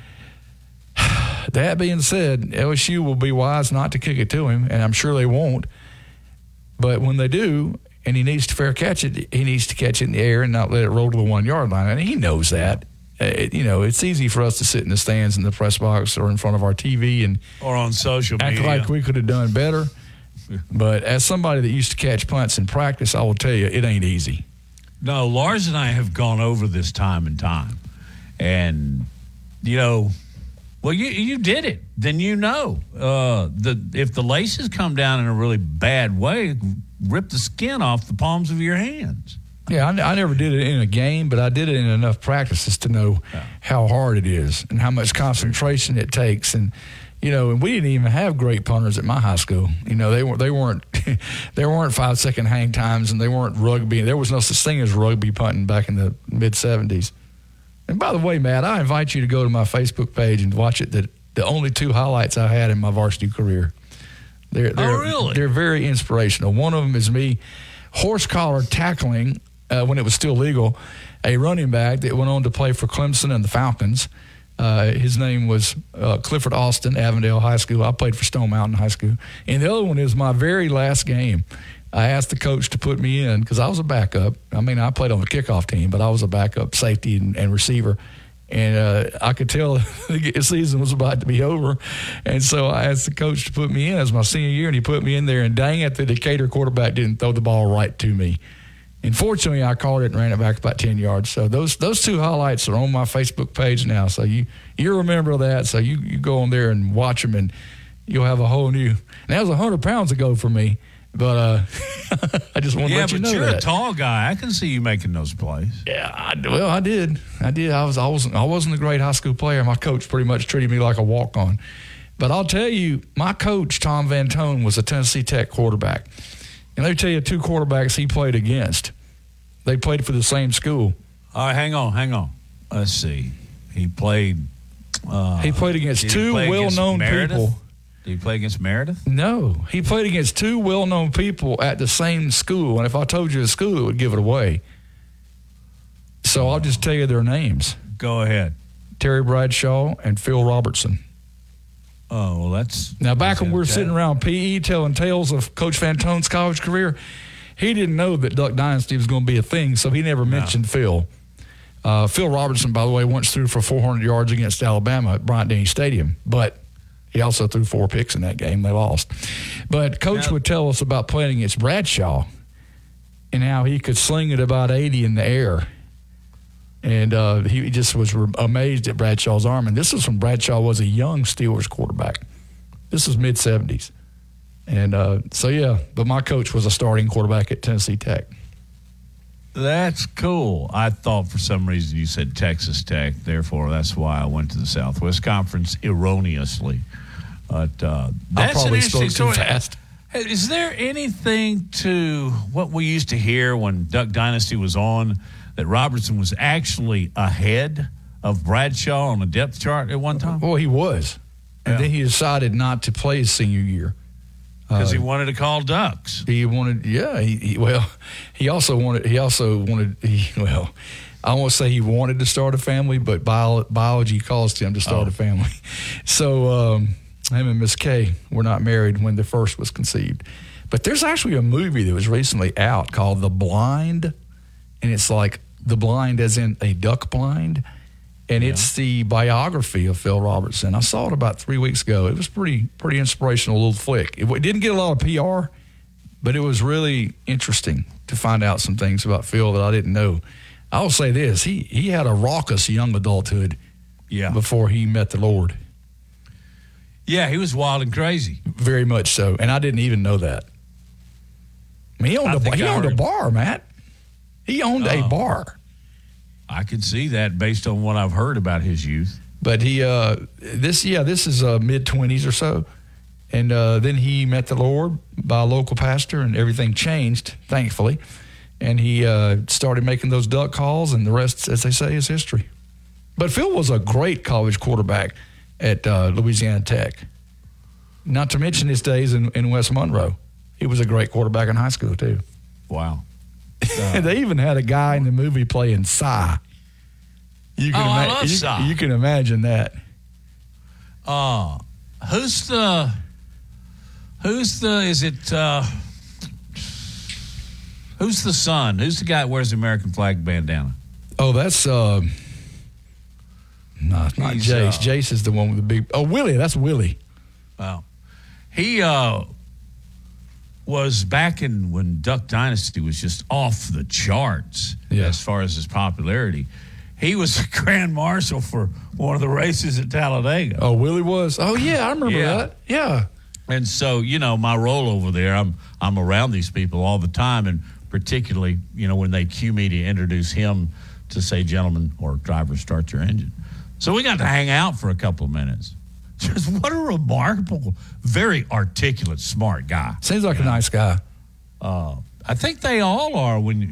that being said, LSU will be wise not to kick it to him, and I'm sure they won't. But when they do, and he needs to fair catch it, he needs to catch it in the air and not let it roll to the 1-yard line. And he knows that. It's easy for us to sit in the stands in the press box or in front of our TV or on social media, act like we could have done better. But as somebody that used to catch punts in practice, I will tell you, it ain't easy. No, Lars and I have gone over this time and time. And, well, you did it. Then if the laces come down in a really bad way, rip the skin off the palms of your hands. Yeah, I never did it in a game, but I did it in enough practices to know how hard it is and how much concentration it takes. And, and we didn't even have great punters at my high school. They weren't there weren't 5-second hang times, and they weren't rugby. There was no such thing as rugby punting back in the mid-'70s. And by the way, Matt, I invite you to go to my Facebook page and watch it. The only 2 highlights I had in my varsity career. Really? They're very inspirational. One of them is me horse collar tackling when it was still legal a running back that went on to play for Clemson and the Falcons. His name was Clifford Austin, Avondale High School. I played for Stone Mountain High School. And the other one is my very last game. I asked the coach to put me in because I was a backup. I mean, I played on the kickoff team, but I was a backup safety and receiver. And I could tell the season was about to be over. And so I asked the coach to put me in as my senior year, and he put me in there. And dang it, the Decatur quarterback didn't throw the ball right to me. And fortunately, I caught it and ran it back about 10 yards. So those 2 highlights are on my Facebook page now. So you remember that. So you go on there and watch them, and you'll have a whole new – and that was 100 pounds ago for me. But I just want to let you know that. Yeah, but you're a tall guy. I can see you making those plays. Yeah, I did. I wasn't a great high school player. My coach pretty much treated me like a walk-on. But I'll tell you, my coach, Tom Van Tone, was a Tennessee Tech quarterback. And let me tell you 2 quarterbacks he played against. They played for the same school. All right, hang on. Let's see. He played against 2 well-known people. Did he play against Meredith? No. He played against 2 well-known people at the same school. And if I told you the school, it would give it away. So I'll just tell you their names. Go ahead. Terry Bradshaw and Phil Robertson. Oh, well, that's... Now, back when we were sitting around PE telling tales of Coach Van Tone's college career, he didn't know that Duck Dynasty was going to be a thing, so he never mentioned Phil. Phil Robertson, by the way, once threw for 400 yards against Alabama at Bryant-Denny Stadium, but he also threw 4 picks in that game. They lost. But Coach would tell us about playing against Bradshaw and how he could sling it about 80 in the air. And he just was amazed at Bradshaw's arm. And this was when Bradshaw was a young Steelers quarterback. This was mid-'70s. And but my coach was a starting quarterback at Tennessee Tech. That's cool. I thought for some reason you said Texas Tech. Therefore, that's why I went to the Southwest Conference erroneously. But that's an interesting story. Fast. Is there anything to what we used to hear when Duck Dynasty was on that Robertson was actually ahead of Bradshaw on the depth chart at one time? Well, he was. And then he decided not to play his senior year. Because he wanted to call ducks. He wanted, he also wanted, I won't say he wanted to start a family, but biology caused him to start a family. So him and Miss Kay were not married when the first was conceived. But there's actually a movie that was recently out called The Blind, and it's like The Blind as in a duck blind, and it's the biography of Phil Robertson. I saw it about 3 weeks ago. It was pretty inspirational little flick. It didn't get a lot of PR, but it was really interesting to find out some things about Phil that I didn't know. I'll say this, he had a raucous young adulthood before he met the Lord. Yeah, he was wild and crazy. Very much so, and I didn't even know that. I mean, he owned a bar, Matt. He owned a bar. I can see that based on what I've heard about his youth. But he, this is mid-20s or so. And then he met the Lord by a local pastor, and everything changed, thankfully. And he started making those duck calls, and the rest, as they say, is history. But Phil was a great college quarterback at Louisiana Tech. Not to mention his days in West Monroe. He was a great quarterback in high school, too. Wow. They even had a guy in the movie playing Cy. I love Cy. You can imagine that. Who's the son? Who's the guy that wears the American flag bandana? Oh, that's no, it's not Jace. Jace is the one with the big. Oh, Willie. That's Willie. Wow. He was back in when Duck Dynasty was just off the charts as far as his popularity. He was a grand marshal for one of the races at Talladega. Oh, Willie was? Oh, yeah, I remember that. Yeah. And so, my role over there, I'm around these people all the time, and particularly, when they cue me to introduce him to say, gentlemen or driver, start your engine. So we got to hang out for a couple of minutes. Just what a remarkable, very articulate, smart guy. Seems like a nice guy. I think they all are when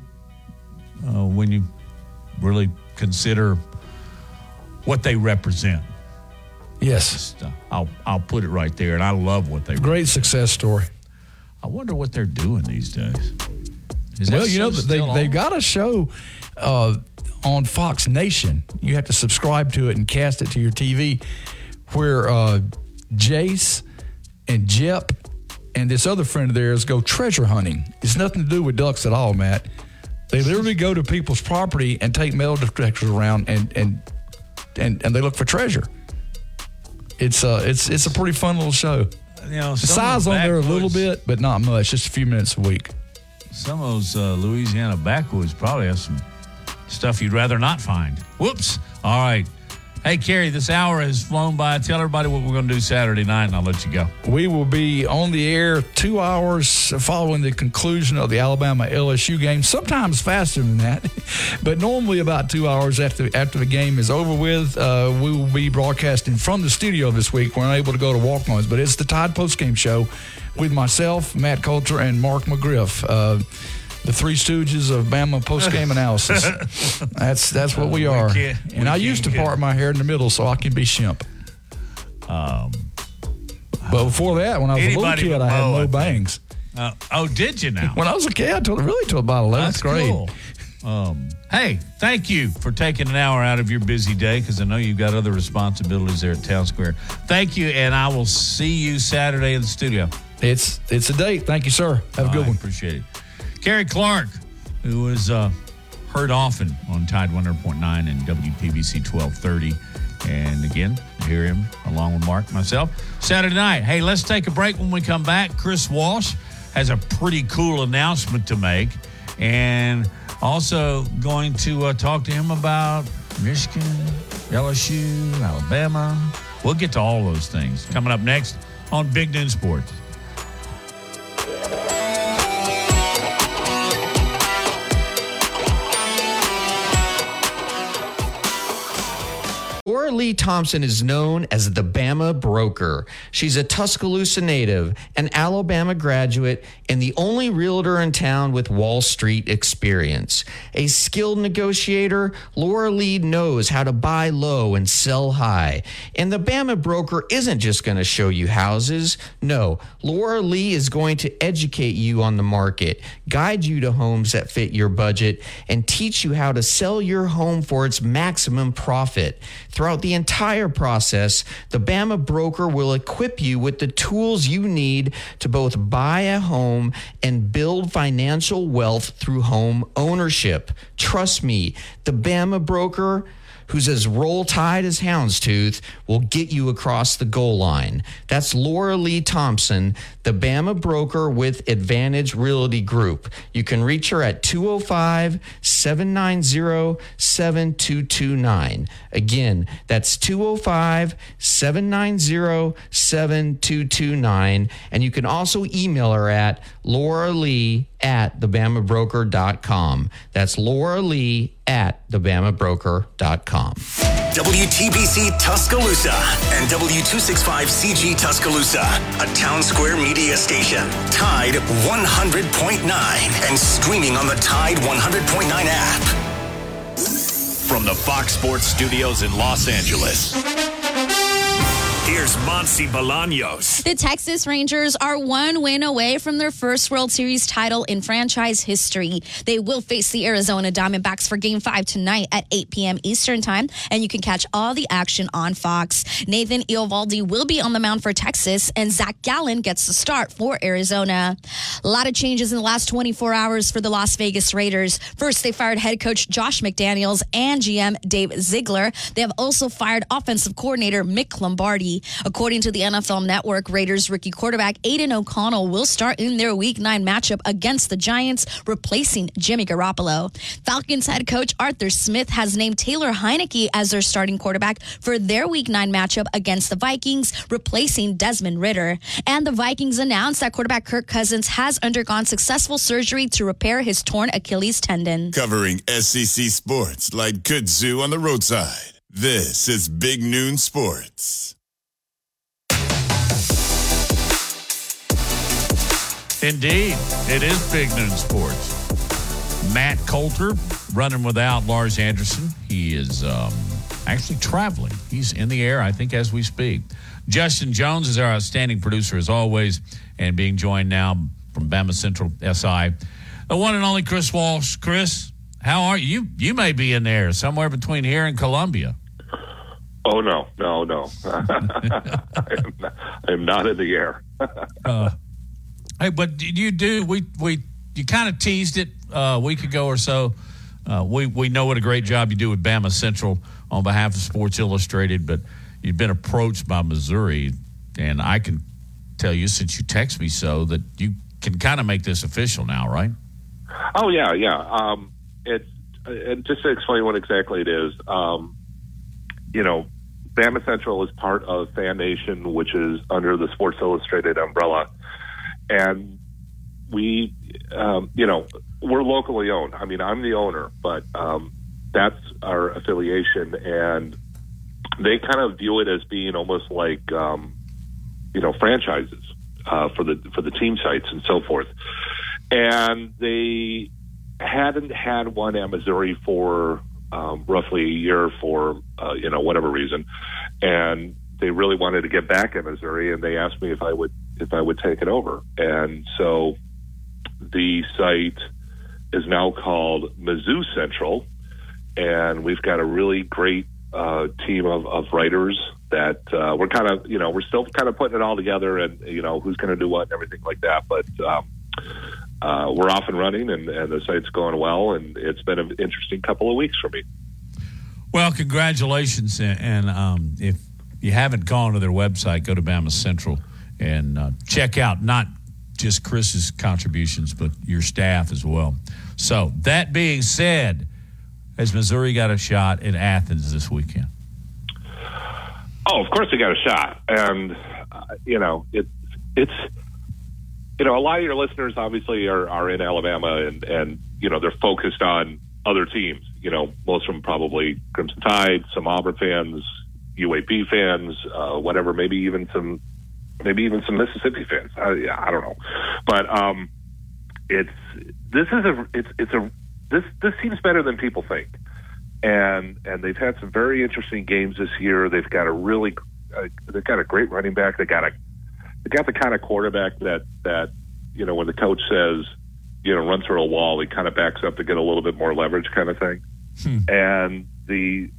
you really consider what they represent. Yes. Just, I'll put it right there, and I love what they Great success story. I wonder what they're doing these days. They've got a show on Fox Nation. You have to subscribe to it and cast it to your TV, where Jace and Jep and this other friend of theirs go treasure hunting. It's nothing to do with ducks at all, Matt. They literally go to people's property and take metal detectors around and they look for treasure. It's a pretty fun little show. The size on there a little bit, but not much. Just a few minutes a week. Some of those Louisiana backwoods probably have some stuff you'd rather not find. Whoops. All right. Hey, Kerry, this hour has flown by. Tell everybody what we're going to do Saturday night, and I'll let you go. We will be on the air 2 hours following the conclusion of the Alabama-LSU game, sometimes faster than that, but normally about 2 hours after the game is over with. We will be broadcasting from the studio this week. We're unable to go to walk-ons, but it's the Tide postgame show with myself, Matt Coulter, and Mark McGriff. The Three Stooges of Bama postgame analysis. That's what we are. And I used to part my hair in the middle so I can be Shemp. But before that, when I was a little kid, I had no bangs. Did you now? When I was a kid, till about 11th grade. Cool. Hey, thank you for taking an hour out of your busy day, because I know you've got other responsibilities there at Town Square. Thank you, and I will see you Saturday in the studio. It's a date. Thank you, sir. Have a good one. Appreciate it. Kerry Clark, who was heard often on Tide 100.9 and WPBC 1230. And again, hear him along with Mark, myself, Saturday night. Hey, let's take a break. When we come back, Chris Walsh has a pretty cool announcement to make. And also going to talk to him about Michigan, LSU, Alabama. We'll get to all those things coming up next on Big Noon Sports. Laura Lee Thompson is known as the Bama Broker. She's a Tuscaloosa native, an Alabama graduate, and the only realtor in town with Wall Street experience. A skilled negotiator, Laura Lee knows how to buy low and sell high. And the Bama Broker isn't just going to show you houses. No, Laura Lee is going to educate you on the market, guide you to homes that fit your budget, and teach you how to sell your home for its maximum profit. Throughout the entire process, the Bama Broker will equip you with the tools you need to both buy a home and build financial wealth through home ownership. Trust me, the Bama Broker, who's as roll tide as houndstooth, will get you across the goal line. That's Laura Lee Thompson, the Bama Broker with Advantage Realty Group. You can reach her at 205-790-7229. Again, that's 205-790-7229. And you can also email her at lauralee@thebamabroker.com. That's Laura Lee at thebamabroker.com. WTBC Tuscaloosa and W265CG Tuscaloosa, a Town Square media station. Tide 100.9 and streaming on the Tide 100.9 app. From the Fox Sports Studios in Los Angeles, here's Monsi Bolaños. The Texas Rangers are one win away from their first World Series title in franchise history. They will face the Arizona Diamondbacks for Game 5 tonight at 8 p.m. Eastern Time, and you can catch all the action on Fox. Nathan Eovaldi will be on the mound for Texas, and Zach Gallen gets the start for Arizona. A lot of changes in the last 24 hours for the Las Vegas Raiders. First, they fired head coach Josh McDaniels and GM Dave Ziegler. They have also fired offensive coordinator Mick Lombardi. According to the NFL Network, Raiders rookie quarterback Aiden O'Connell will start in their Week 9 matchup against the Giants, replacing Jimmy Garoppolo. Falcons head coach Arthur Smith has named Taylor Heineke as their starting quarterback for their Week 9 matchup against the Vikings, replacing Desmond Ridder. And the Vikings announced that quarterback Kirk Cousins has undergone successful surgery to repair his torn Achilles tendon. Covering SEC sports like kudzu on the roadside. This is Big Noon Sports. Indeed. It is Big Noon Sports. Matt Coulter running without Lars Anderson. He is actually traveling. He's in the air, I think, as we speak. Justin Jones is our outstanding producer, as always, and being joined now from Bama Central SI, the one and only Chris Walsh. Chris, how are you? You may be in there somewhere between here and Columbia. Oh, no. I am not in the air. Hey, but you kind of teased it a week ago or so. We know what a great job you do with Bama Central on behalf of Sports Illustrated, but you've been approached by Missouri, and I can tell you, since you text me so, that you can kind of make this official now, right? Oh, yeah. And just to explain what exactly it is, Bama Central is part of Fan Nation, which is under the Sports Illustrated umbrella. And we, we're locally owned. I mean, I'm the owner, but that's our affiliation. And they kind of view it as being almost like, franchises for the team sites and so forth. And they hadn't had one at Missouri for roughly a year for, whatever reason. And they really wanted to get back at Missouri, and they asked me if I would take it over. And so the site is now called Mizzou Central, and we've got a really great team of writers that we're kind of, we're still kind of putting it all together, and, who's going to do what and everything like that. But we're off and running, and the site's going well, and it's been an interesting couple of weeks for me. Well, congratulations. And if you haven't gone to their website, go to Bama Central and check out not just Chris's contributions, but your staff as well. So that being said, has Missouri got a shot at Athens this weekend? Oh, of course they got a shot. And, it's a lot of your listeners obviously are in Alabama and they're focused on other teams. Most of them probably Crimson Tide, some Auburn fans, UAB fans, whatever, maybe even some Mississippi fans. I don't know. But this seems better than people think. And they've had some very interesting games this year. They've got they've got a great running back. They got the kind of quarterback that when the coach says, run through a wall, he kind of backs up to get a little bit more leverage, kind of thing. And the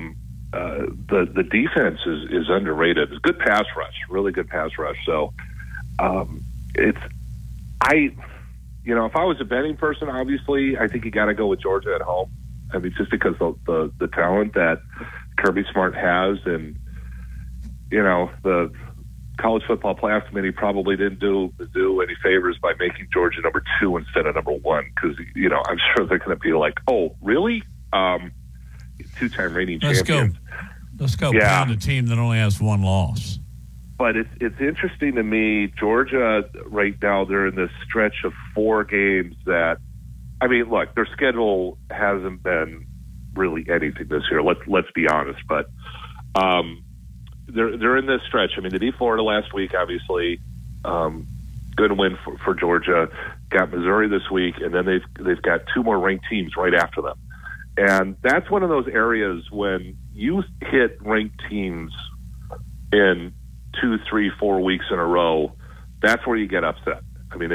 defense is underrated. It's a good pass rush, really good pass rush. So if I was a betting person, obviously I think you got to go with Georgia at home. I mean, just because the talent that Kirby Smart has, and the College Football Playoff Committee probably didn't do Mizzou any favors by making Georgia number 2 instead of number 1, because I'm sure they're going to be like, oh, really? 2-time reigning champions. Let's go pound a team that only has 1 loss. But it's interesting to me. Georgia right now, they're in this stretch of 4 games that, I mean, look, their schedule hasn't been really anything this year. Let's be honest, but they're in this stretch. I mean, they beat Florida last week, obviously. Good win for Georgia. Got Missouri this week, and then they've got 2 more ranked teams right after them. And that's one of those areas when you hit ranked teams in 2, 3, 4 weeks in a row, that's where you get upset. I mean,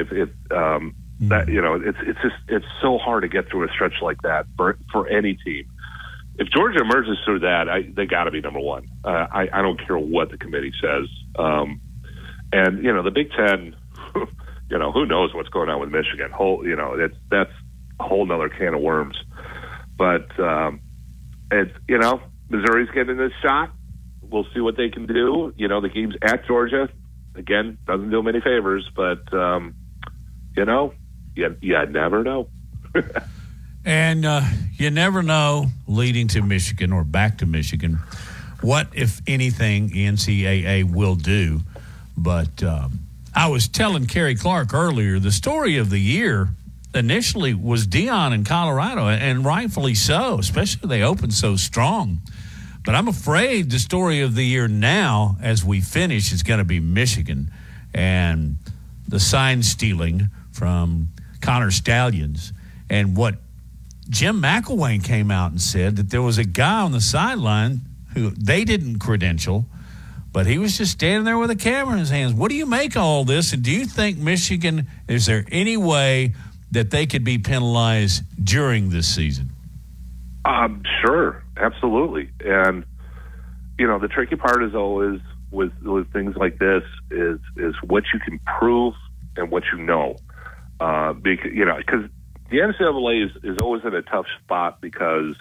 it's so hard to get through a stretch like that for any team. If Georgia emerges through that, they got to be number 1. I don't care what the committee says. And the Big Ten, who knows what's going on with Michigan? That's a whole nother can of worms. But Missouri's getting this shot. We'll see what they can do. The game's at Georgia. Again, doesn't do them any favors, but you never know. And you never know, leading to Michigan or back to Michigan, what, if anything, the NCAA will do. But I was telling Kerry Clark earlier, the story of the year initially was Deion in Colorado, and rightfully so, especially they opened so strong. But I'm afraid the story of the year now, as we finish, is going to be Michigan. And the sign stealing from Connor Stallions. And what Jim McElwain came out and said that there was a guy on the sideline who they didn't credential, but he was just standing there with a camera in his hands. What do you make of all this? And do you think Michigan, is there any way that they could be penalized during this season? Sure, absolutely. And, the tricky part is always with things like this is what you can prove and what you know. Because the NCAA is always in a tough spot because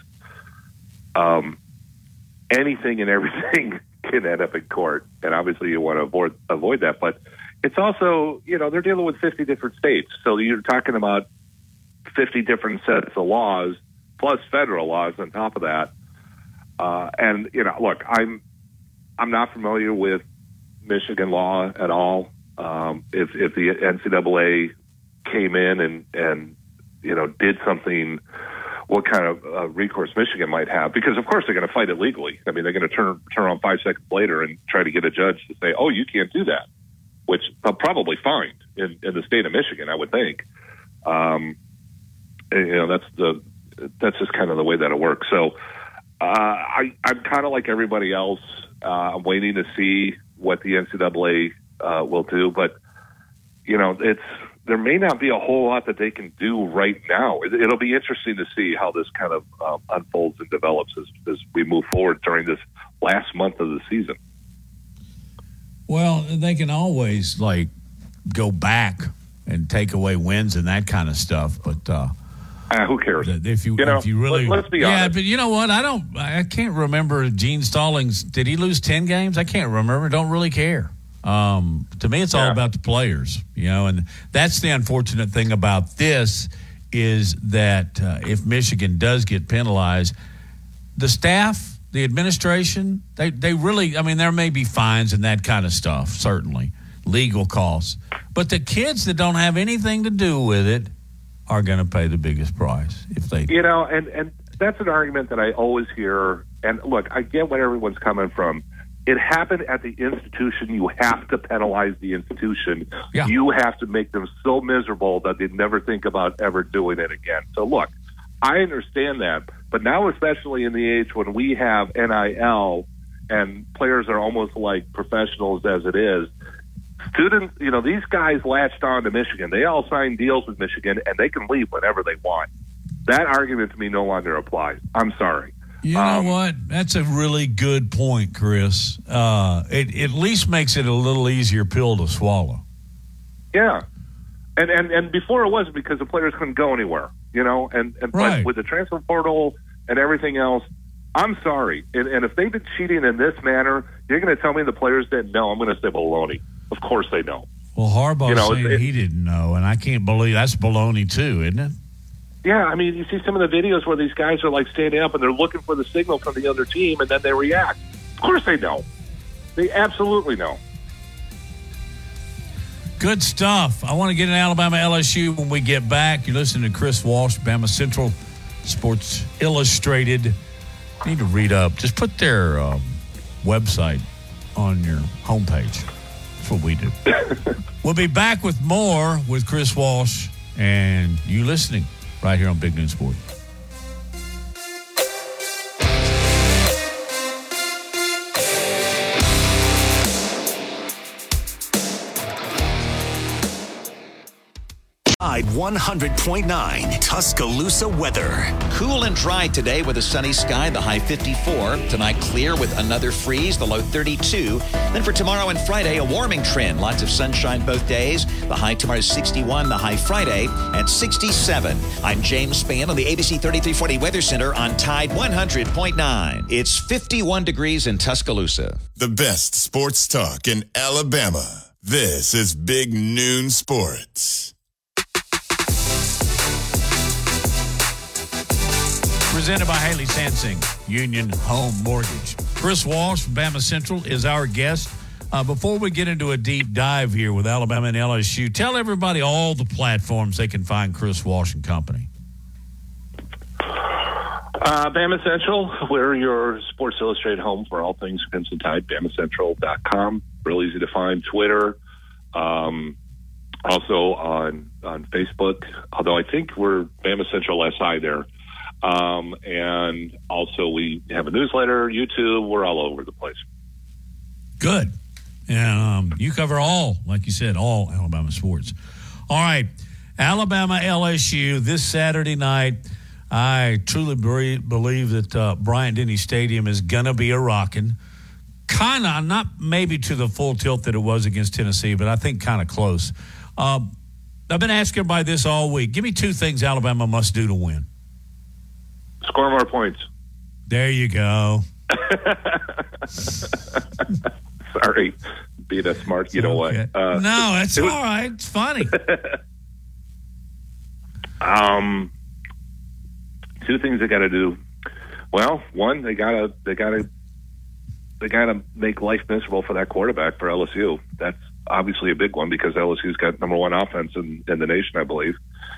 anything and everything can end up in court, and obviously you want to avoid that. But it's also, they're dealing with 50 different states, so you're talking about 50 different sets of laws plus federal laws on top of that. And look, I'm not familiar with Michigan law at all. If the NCAA came in and did something, what kind of recourse Michigan might have, because of course they're going to fight it legally. I mean, they're going to turn around 5 seconds later and try to get a judge to say, "Oh, you can't do that," which they'll probably find in the state of Michigan, I would think. That's just kind of the way that it works. So I'm kind of like everybody else. I'm waiting to see what the NCAA will do, but there may not be a whole lot that they can do right now. It'll be interesting to see how this kind of unfolds and develops as we move forward during this last month of the season. Well, they can always go back and take away wins and that kind of stuff, but who cares? If you really, let's be honest. Yeah, but you know what? I can't remember. Gene Stallings, did he lose 10 games? I can't remember. Don't really care. To me, it's all about the players, and that's the unfortunate thing about this is that if Michigan does get penalized, the staff, the administration, they really, there may be fines and that kind of stuff, certainly, legal costs. But the kids that don't have anything to do with it are going to pay the biggest price if they do. And that's an argument that I always hear. And look, I get where everyone's coming from. It happened at the institution. You have to penalize the institution. Yeah. You have to make them so miserable that they never think about ever doing it again. So look, I understand that. But now, especially in the age when we have NIL and players are almost like professionals as it is, students, these guys latched on to Michigan. They all signed deals with Michigan, and they can leave whenever they want. That argument to me no longer applies. I'm sorry. You know what? That's a really good point, Chris. It at least makes it a little easier pill to swallow. Yeah. And before it was because the players couldn't go anywhere, and right. But with the transfer portal and everything else, I'm sorry. And if they've been cheating in this manner, you're going to tell me the players didn't know. I'm going to say baloney. Of course they know. Well, Harbaugh saying he didn't know, and I can't believe that's baloney too, isn't it? Yeah, you see some of the videos where these guys are standing up and they're looking for the signal from the other team, and then they react. Of course they know. They absolutely know. Good stuff. I want to get an Alabama LSU when we get back. You're listening to Chris Walsh, Bama Central Sports Illustrated. I need to read up. Just put their website on your homepage. That's what we do. We'll be back with more with Chris Walsh and you listening right here on Big Noon Sports. Tide 100.9 Tuscaloosa weather. Cool and dry today with a sunny sky, the high 54. Tonight clear with another freeze, the low 32. Then for tomorrow and Friday, a warming trend. Lots of sunshine both days. The high tomorrow is 61, the high Friday at 67. I'm James Spann on the ABC 3340 Weather Center on Tide 100.9. It's 51 degrees in Tuscaloosa. The best sports talk in Alabama. This is Big Noon Sports. Presented by Haley Sansing, Union Home Mortgage. Chris Walsh from Bama Central is our guest. Before we get into a deep dive here with Alabama and LSU, tell everybody all the platforms they can find Chris Walsh and Company. Bama Central, we're your Sports Illustrated home for all things Crimson Tide, BamaCentral.com. Real easy to find. Twitter, also on Facebook, although I think we're Bama Central SI there. And also we have a newsletter, YouTube. We're all over the place. Good. And you cover all, like you said, all Alabama sports. All right. Alabama LSU this Saturday night. I truly believe that Bryant-Denny Stadium is going to be a rocking. Kind of, not maybe to the full tilt that it was against Tennessee, but I think kind of close. I've been asking everybody this all week. Give me 2 things Alabama must do to win. Score more points. There you go. Sorry. Be that smart. You know what? No, that's all right. It's funny. 2 things they got to do. Well, one, they got to make life miserable for that quarterback for LSU. That's obviously a big one because LSU's got number 1 offense in the nation, I believe.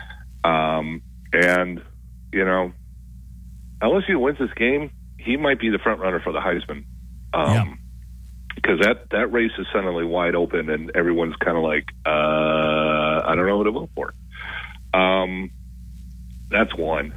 And you know, LSU wins this game, he might be the front runner for the Heisman. Because that race is suddenly wide open, and everyone's kind of like, I don't know who to vote for. That's one.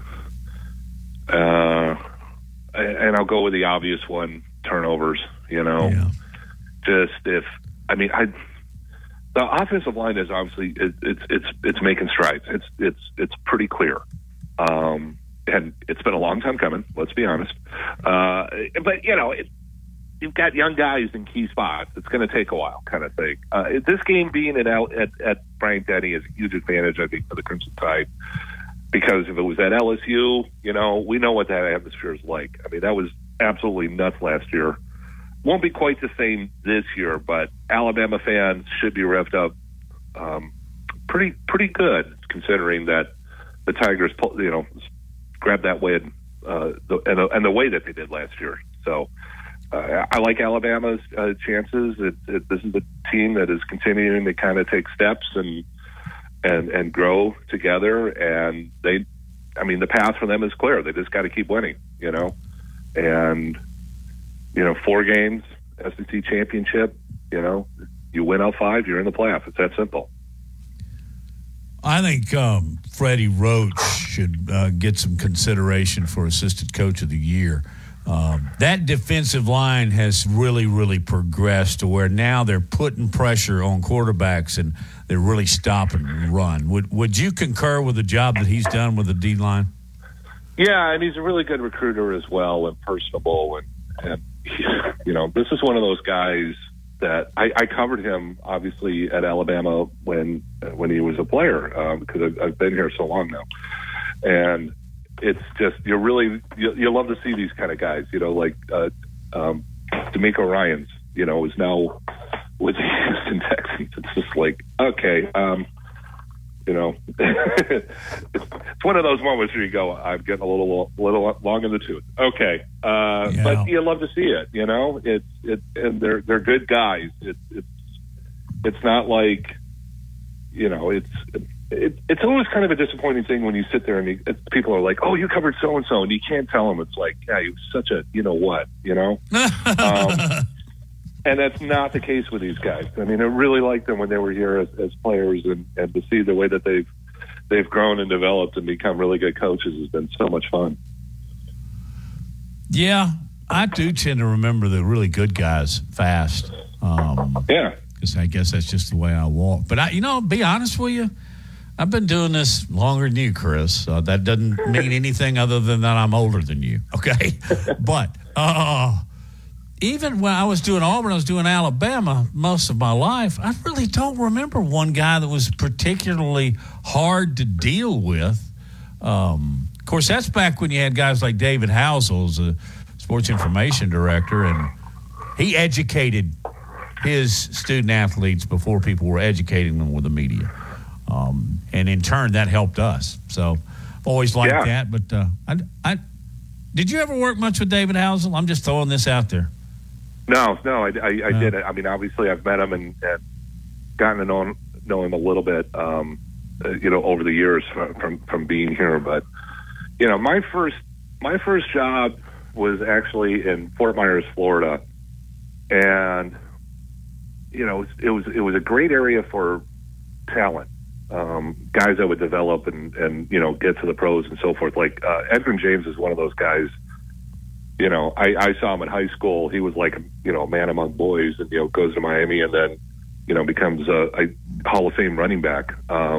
And I'll go with the obvious one, turnovers, you know. Yeah. The offensive line is obviously it's making strides. It's pretty clear. And it's been a long time coming, let's be honest. But you know, you've got young guys in key spots. It's going to take a while, kind of thing. This game being at Bryant-Denny is a huge advantage, I think, for the Crimson Tide. Because if it was at LSU, you know, we know what that atmosphere is like. I mean, that was absolutely nuts last year. Won't be quite the same this year, but Alabama fans should be revved up pretty good, considering that the Tigers, you know, grabbed that win and the way that they did last year. So I like Alabama's chances. This is a team that is continuing to kind of take steps and grow together, and the path for them is clear. They just got to keep winning, you know. And 4 games, SEC championship, you know, you win all 5, you're in the playoff. It's that simple. I think Freddie Roach should get some consideration for assistant coach of the year. That defensive line has really, really progressed to where now they're putting pressure on quarterbacks and they're really stopping the run. Would you concur with the job that he's done with the D-line? Yeah, and he's a really good recruiter as well, and personable, and you know, this is one of those guys that I covered him obviously at Alabama when he was a player because I've been here so long now, and it's just you love to see these kind of guys, you know, like D'Amico Ryans, you know, is now with the Houston Texans. It's just like, okay, you know, it's one of those moments where you go, I'm getting a little long in the tooth. Okay, but you love to see it, you know. And they're good guys. It's not like, you know, it's always kind of a disappointing thing when you sit there and people are like, oh, you covered so and so, and you can't tell them. It's like, yeah, you such a you know what, you know. And that's not the case with these guys. I mean, I really liked them when they were here as players, and to see the way that they've grown and developed and become really good coaches has been so much fun. Yeah, I do tend to remember the really good guys fast. Yeah. Because I guess that's just the way I walk. But, be honest with you, I've been doing this longer than you, Chris. That doesn't mean anything other than that I'm older than you, okay? But even when I was doing Auburn, I was doing Alabama most of my life, I really don't remember one guy that was particularly hard to deal with. Of course, that's back when you had guys like David Housel as a sports information director, and he educated his student athletes before people were educating them with the media. And in turn, that helped us. So I've always liked that. But did you ever work much with David Housel? I'm just throwing this out there. No, I did. I mean, obviously, I've met him and gotten to know him a little bit, over the years from being here. But my first job was actually in Fort Myers, Florida, and it was a great area for talent, guys that would develop and get to the pros and so forth. Like Edgerrin James is one of those guys. I saw him in high school. He was like a man among boys, and goes to Miami and then becomes a Hall of Fame running back.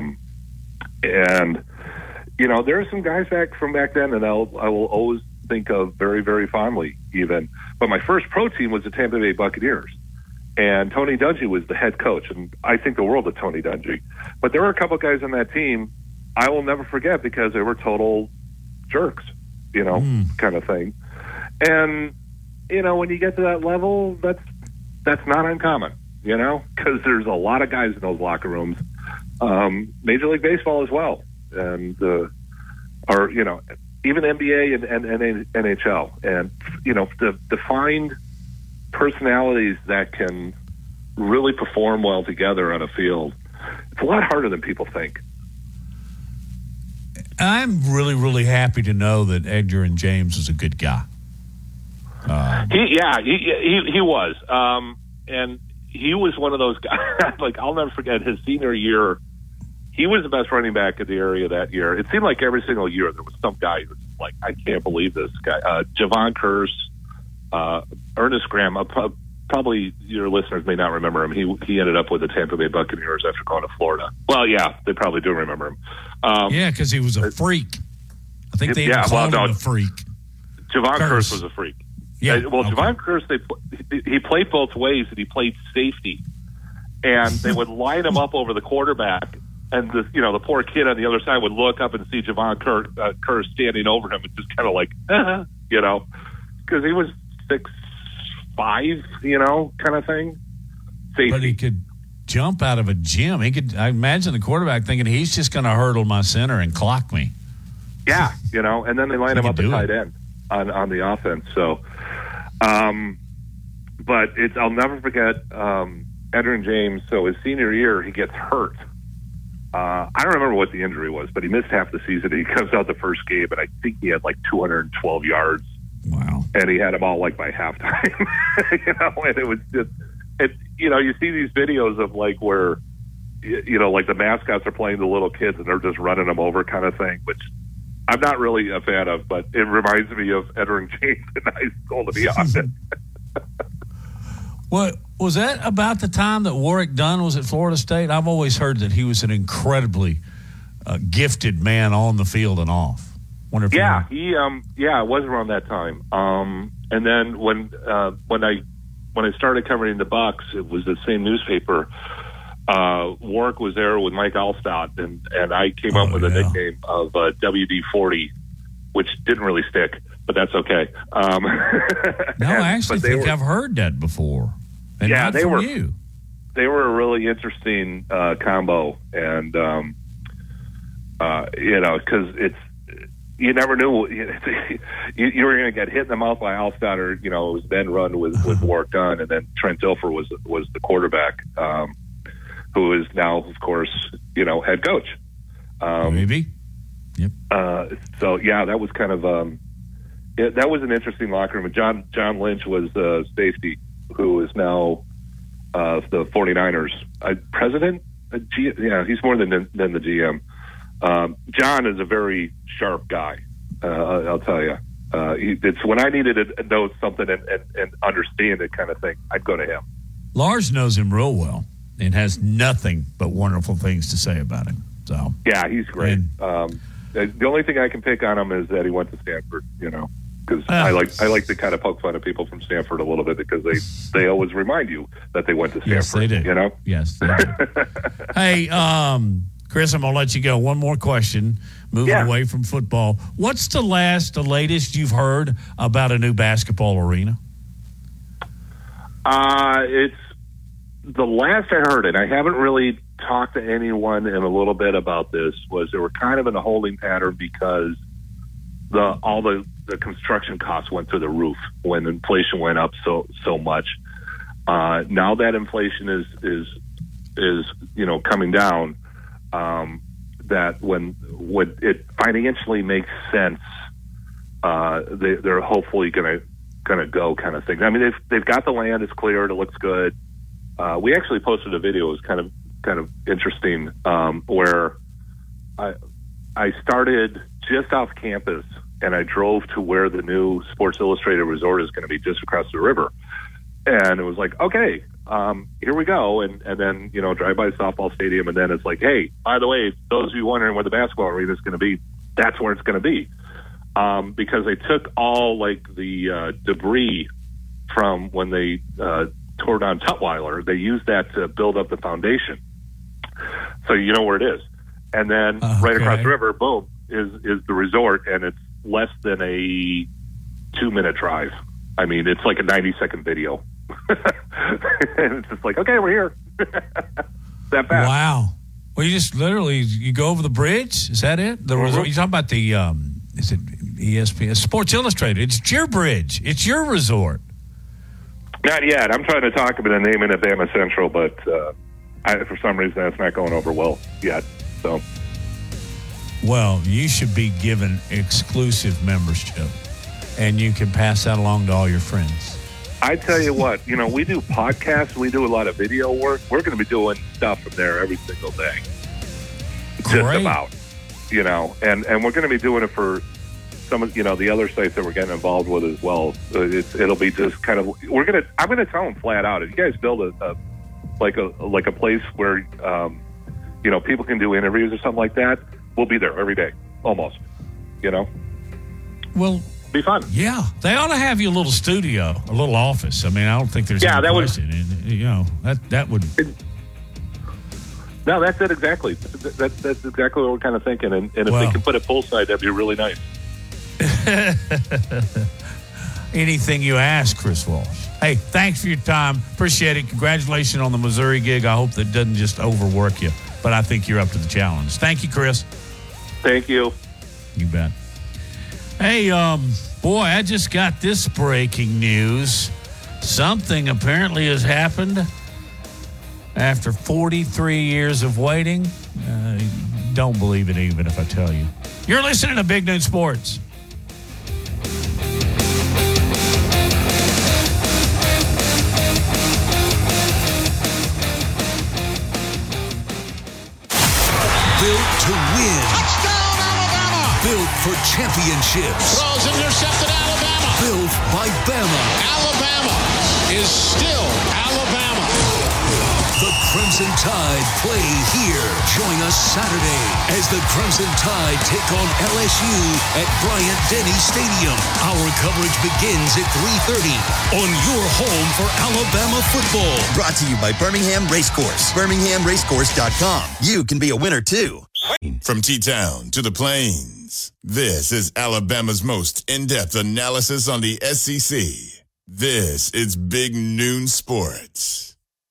And there are some guys from back then, and I will always think of very, very fondly even. But my first pro team was the Tampa Bay Buccaneers, and Tony Dungy was the head coach, and I think the world of Tony Dungy. But there were a couple of guys on that team I will never forget because they were total jerks, kind of thing. And when you get to that level, that's not uncommon, because there's a lot of guys in those locker rooms. Major League Baseball as well, and even NBA and NHL, and to find personalities that can really perform well together on a field, it's a lot harder than people think. I'm really, really happy to know that Edgerrin James is a good guy. He was, and he was one of those guys. Like, I'll never forget his senior year. He was the best running back in the area that year. It seemed like every single year there was some guy who was like, I can't believe this guy. Javon Curse, Ernest Graham. Probably your listeners may not remember him. He ended up with the Tampa Bay Buccaneers after going to Florida. Well, yeah, they probably do remember him. Because he was a freak. I think they even called him a freak. Javon Curse was a freak. Yeah. Javon Curse, he played both ways, and he played safety. And they would line him up over the quarterback, and the poor kid on the other side would look up and see Javon Curse standing over him and just kind of like, because he was 6'5", kind of thing. Safety. But he could jump out of a gym. I imagine the quarterback thinking he's just going to hurdle my center and clock me. Yeah, and then they line him up at tight end on the offense. So, but I'll never forget Edgerrin James. So his senior year, he gets hurt. I don't remember what the injury was, but he missed half the season. He comes out the first game, and I think he had like 212 yards. Wow. And he had them all like by halftime. And it was just, you see these videos of like where, like the mascots are playing the little kids and they're just running them over kind of thing, which I'm not really a fan of, but it reminds me of Edgerrin James in high school, to be honest. What was that about the time that Warwick Dunn was at Florida State? I've always heard that he was an incredibly gifted man on the field and off. It was around that time. And then when I started covering the Bucks, it was the same newspaper. Warwick was there with Mike Alstott, and I came up with a nickname of WD-40, which didn't really stick, but that's okay. I actually think I've heard that before. And yeah, they were you. They were a really interesting combo, and because you never knew you were going to get hit in the mouth by Alstott, or it was Ben Run with Warwick Dunn, and then Trent Dilfer was the quarterback, who is now, of course, head coach. Maybe. Yep. So yeah, that was kind of that was an interesting locker room. John Lynch was safety, who is now the 49ers president. He's more than the GM. John is a very sharp guy. I'll tell you. It's when I needed to know something and understand it kind of thing, I'd go to him. Lars knows him real well and has nothing but wonderful things to say about him. So yeah, he's great. The only thing I can pick on him is that he went to Stanford. Because I like to kind of poke fun at people from Stanford a little bit because they always remind you that they went to Stanford. Yes, they do. Yes, they do. Hey, Chris, I'm going to let you go. One more question, moving away from football. What's the latest you've heard about a new basketball arena? It's the last I heard, and I haven't really talked to anyone in a little bit about this, was they were kind of in a holding pattern because all the construction costs went through the roof when inflation went up so much. Now that inflation is coming down, that when it financially makes sense, they're hopefully gonna go kind of thing. I mean, they've got the land, it's cleared, it looks good. We actually posted a video. It was kind of kind of interesting, where I started just off campus, and I drove to where the new Sports Illustrated Resort is going to be, just across the river. And it was like, okay, here we go. And then, drive by the softball stadium. And then it's like, hey, by the way, those of you wondering where the basketball arena is going to be, that's where it's going to be. Because they took all the debris from when they tore down Tutwiler. They used that to build up the foundation. So you know where it is. And then right across the river, boom, is the resort. And it's less than a 2-minute drive. I mean, it's like a 90-second video. And it's just like, okay, we're here. That fast. Wow. Well, you just you go over the bridge? Is that it? The resort? You're talking about the, is it ESPN? Sports Illustrated. It's your bridge. It's your resort. Not yet. I'm trying to talk about a name in Bama Central, but for some reason that's not going over well yet. So, well, you should be given exclusive membership, and you can pass that along to all your friends. I tell you what, we do podcasts, we do a lot of video work. We're going to be doing stuff from there every single day. Great. Just about, and we're going to be doing it for some of, the other sites that we're getting involved with as well. It'll be just kind of, I'm going to tell them flat out, if you guys build a place where, people can do interviews or something like that, we'll be there every day, almost, Well, be fun. Yeah, they ought to have you a little studio, a little office. I mean, I don't think there's any question. That would. No, that's it exactly. That's exactly what we're kind of thinking. And if they can put it poolside, that'd be really nice. Anything you ask, Chris Walsh. Hey, thanks for your time. Appreciate it. Congratulations on the Missouri gig. I hope that doesn't just overwork you, but I think you're up to the challenge. Thank you, Chris. Thank you. You bet. Hey, boy, I just got this breaking news. Something apparently has happened after 43 years of waiting. Don't believe it even if I tell you. You're listening to Big Noon Sports. Built to win. Touchdown, Alabama! Built for championships. Throws intercepted, Alabama. Built by Bama. Alabama is still Alabama. The Crimson Tide play here. Join us Saturday as the Crimson Tide take on LSU at Bryant-Denny Stadium. Our coverage begins at 3:30 on your home for Alabama football. Brought to you by Birmingham Racecourse. BirminghamRacecourse.com. You can be a winner, too. From T-Town to the Plains, this is Alabama's most in-depth analysis on the SEC. This is Big Noon Sports.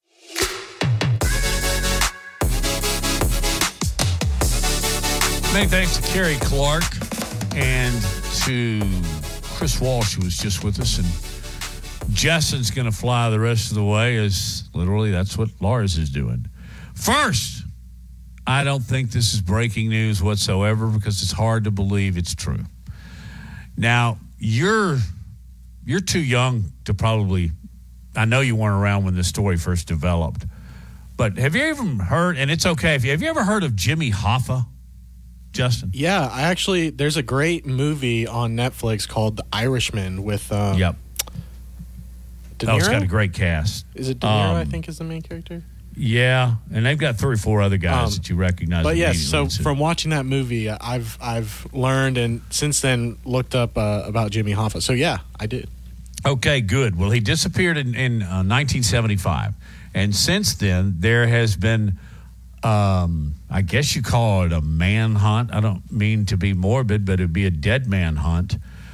Many thanks to Kerry Clark and to Chris Walsh, who was just with us. And Justin's going to fly the rest of the way, as literally that's what Lars is doing. First, I don't think this is breaking news whatsoever because it's hard to believe it's true. Now, you're too young to probably, I know you weren't around when this story first developed, but have you ever heard, and it's okay, have you ever heard of Jimmy Hoffa? Justin? Yeah, there's a great movie on Netflix called The Irishman with De Niro? It's got a great cast. Is it De Niro, I think, is the main character? Yeah, and they've got 3 or 4 other guys that you recognize. But yes, so from watching that movie, I've learned and since then looked up about Jimmy Hoffa. So yeah, I did. Okay, good. Well, he disappeared in 1975, and since then there has been, I guess you call it a manhunt. I don't mean to be morbid, but it'd be a dead man hunt.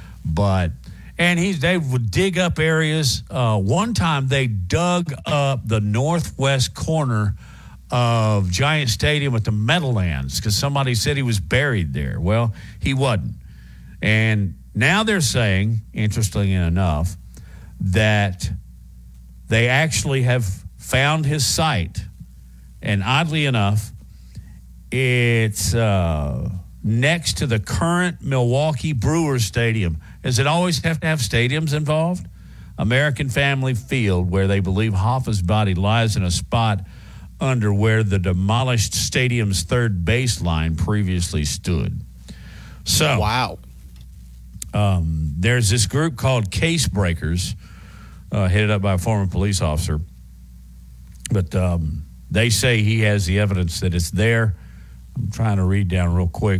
They would dig up areas. One time they dug up the northwest corner of Giant Stadium at the Meadowlands because somebody said he was buried there. Well, he wasn't. And now they're saying, interestingly enough, that they actually have found his site. And oddly enough, it's next to the current Milwaukee Brewers Stadium. Does it always have to have stadiums involved? American Family Field, where they believe Hoffa's body lies in a spot under where the demolished stadium's third baseline previously stood. So, wow. There's this group called Case Breakers, headed up by a former police officer. But they say he has the evidence that it's there. I'm trying to read down real quick.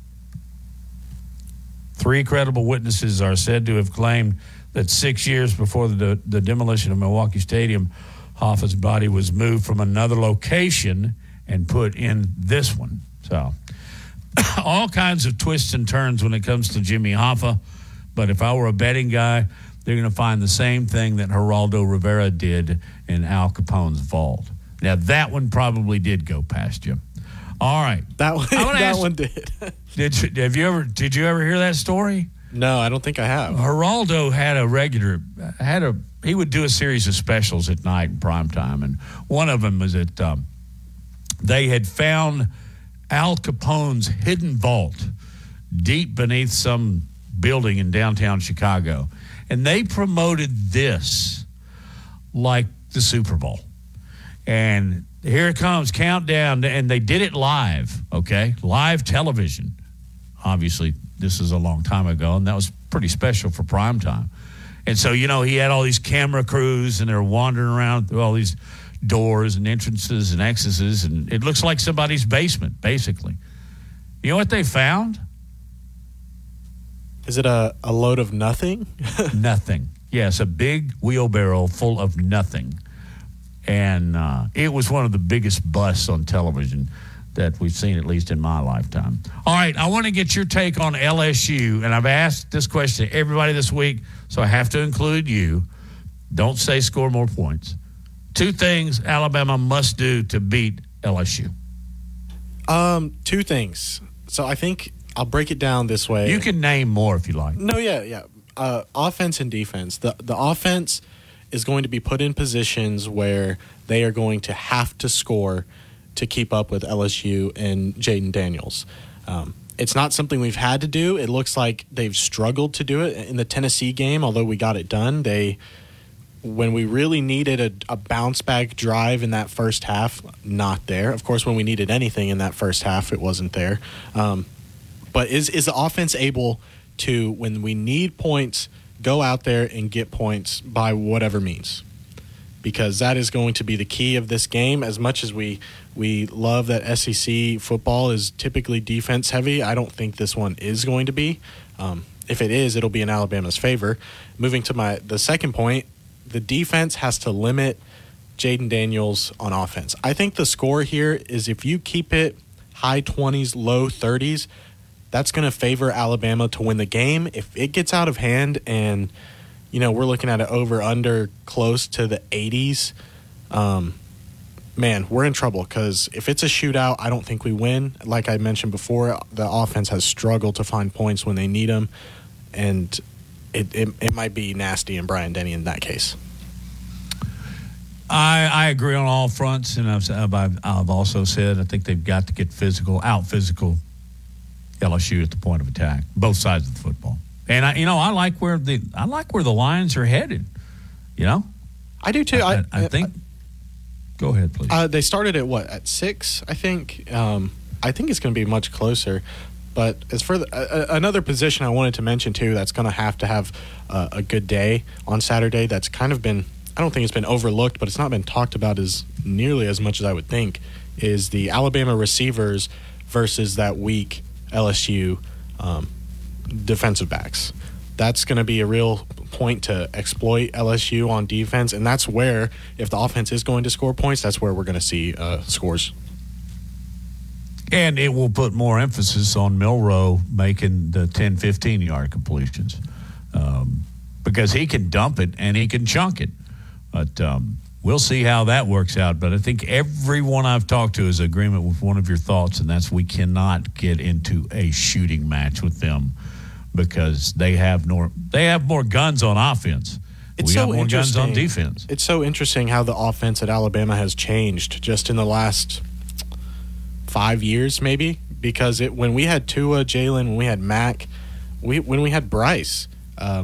3 credible witnesses are said to have claimed that 6 years before the demolition of Milwaukee Stadium, Hoffa's body was moved from another location and put in this one. So, all kinds of twists and turns when it comes to Jimmy Hoffa. But if I were a betting guy, they're going to find the same thing that Geraldo Rivera did in Al Capone's vault. Now, that one probably did go past you. All right. That one did. Did you ever hear that story? No, I don't think I have. Geraldo he would do a series of specials at night in prime time, and one of them was that they had found Al Capone's hidden vault deep beneath some building in downtown Chicago, and they promoted this like the Super Bowl. And here it comes, countdown, and they did it live, okay? Live television. Obviously, this is a long time ago, and that was pretty special for prime time. And so, he had all these camera crews, and they're wandering around through all these doors and entrances and exits, and it looks like somebody's basement, basically. You know what they found? Is it a load of nothing? Nothing. Yes, a big wheelbarrow full of nothing. And it was one of the biggest busts on television that we've seen, at least in my lifetime. All right, I want to get your take on LSU, and I've asked this question to everybody this week, so I have to include you. Don't say score more points. 2 things Alabama must do to beat LSU. 2 things. So I think I'll break it down this way. You can name more if you like. No, yeah. Offense and defense. The offense is going to be put in positions where they are going to have to score to keep up with LSU and Jaden Daniels. It's not something we've had to do. It looks like they've struggled to do it in the Tennessee game, although we got it done. When we really needed a bounce-back drive in that first half, not there. Of course, when we needed anything in that first half, it wasn't there. But is the offense able to, when we need points, go out there and get points by whatever means? Because that is going to be the key of this game. As much as we love that SEC football is typically defense heavy, I don't think this one is going to be. If it is, it'll be in Alabama's favor. Moving to the second point, the defense has to limit Jaden Daniels on offense. I think the score here is if you keep it high 20s, low 30s, that's going to favor Alabama to win the game. If it gets out of hand and we're looking at it over-under close to the 80s, man, we're in trouble because if it's a shootout, I don't think we win. Like I mentioned before, the offense has struggled to find points when they need them, and it might be nasty in Bryant-Denny in that case. I agree on all fronts, and I've also said I think they've got to get out-physical LSU at the point of attack, both sides of the football. And I like where the Lions are headed. I do too. I think. Go ahead, please. They started at 6? I think. I think it's going to be much closer. But as for another position I wanted to mention too, that's going to have a good day on Saturday. That's kind of been. I don't think it's been overlooked, but it's not been talked about as nearly as much as I would think. Is the Alabama receivers versus that weak LSU defensive backs. That's going to be a real point to exploit LSU on defense, and that's where, if the offense is going to score points, that's where we're going to see scores. And it will put more emphasis on Milroe making the 10, 15-yard completions because he can dump it and he can chunk it. But we'll see how that works out. But I think everyone I've talked to is in agreement with one of your thoughts, and that's we cannot get into a shooting match with them because they have more guns on offense. We have more guns on defense. It's so interesting how the offense at Alabama has changed just in the last 5 years, maybe, because when we had Tua, Jalen, when we had Mac, when we had Bryce,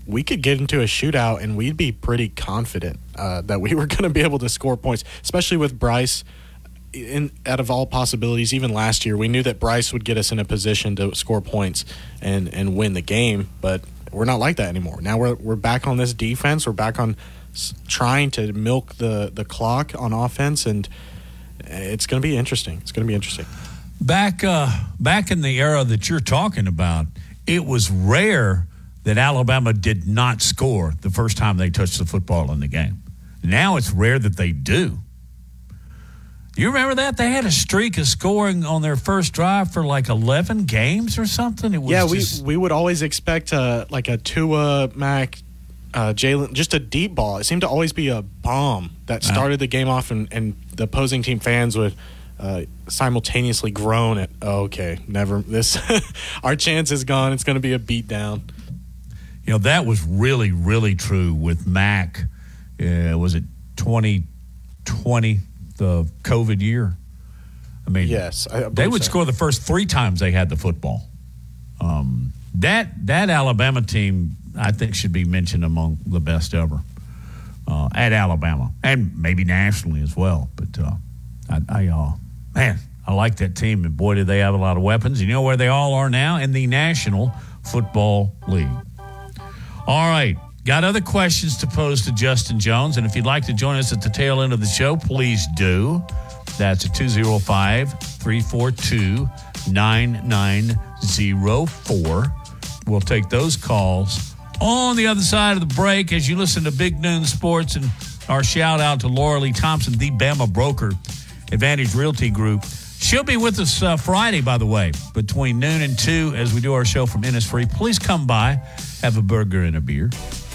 we could get into a shootout and we'd be pretty confident that we were going to be able to score points, especially with Bryce. Out of all possibilities, even last year, we knew that Bryce would get us in a position to score points and win the game, but we're not like that anymore. Now we're back on this defense. We're back on trying to milk the clock on offense, and it's going to be interesting. It's going to be interesting. Back in the era that you're talking about, it was rare that Alabama did not score the first time they touched the football in the game. Now it's rare that they do. You remember that? They had a streak of scoring on their first drive for like 11 games or something. It was we would always expect like a Tua, Mac, Jalen, just a deep ball. It seemed to always be a bomb that started the game off, and the opposing team fans would simultaneously groan at, okay, never this. Our chance is gone. It's going to be a beatdown. You know, that was really, really true with Mac. Was it 2020, the COVID year? I mean, yes, they would score the first 3 times they had the football. That Alabama team, I think, should be mentioned among the best ever at Alabama, and maybe nationally as well. But I like that team, and boy, did they have a lot of weapons. You know where they all are now? In the National Football League. All right, got other questions to pose to Justin Jones, and if you'd like to join us at the tail end of the show, please do. That's at 205-342-9904. We'll take those calls on the other side of the break as you listen to Big Noon Sports, and our shout out to Laura Lee Thompson, the Bama broker, Advantage Realty Group. She'll be with us Friday, by the way, between noon and 2 as we do our show from Innisfree. Please come by, have a burger and a beer.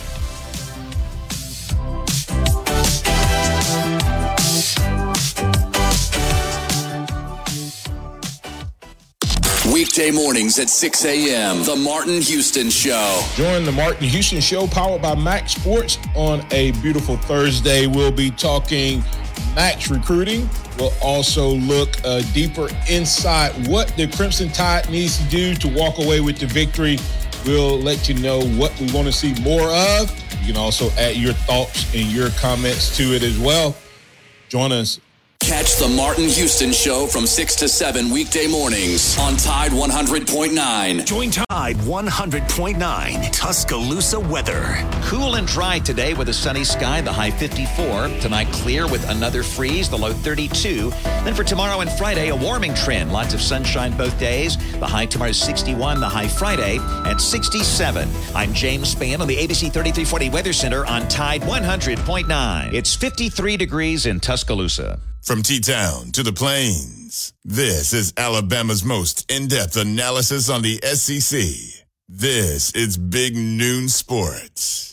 Weekday mornings at 6 a.m. The Martin Houston Show. Join the Martin Houston Show, powered by Max Sports, on a beautiful Thursday. We'll be talking Max recruiting. We'll also look deeper inside what the Crimson Tide needs to do to walk away with the victory. We'll let you know what we want to see more of. You can also add your thoughts and your comments to it as well. Join us. Catch the Martin Houston Show from 6 to 7 weekday mornings on Tide 100.9. Join Tide 100.9 Tuscaloosa weather. Cool and dry today with a sunny sky, the high 54. Tonight clear with another freeze, the low 32. Then for tomorrow and Friday, a warming trend. Lots of sunshine both days. The high tomorrow is 61, the high Friday at 67. I'm James Spann on the ABC 3340 Weather Center on Tide 100.9. It's 53 degrees in Tuscaloosa. From T-Town to the Plains, this is Alabama's most in-depth analysis on the SEC. This is Big Noon Sports.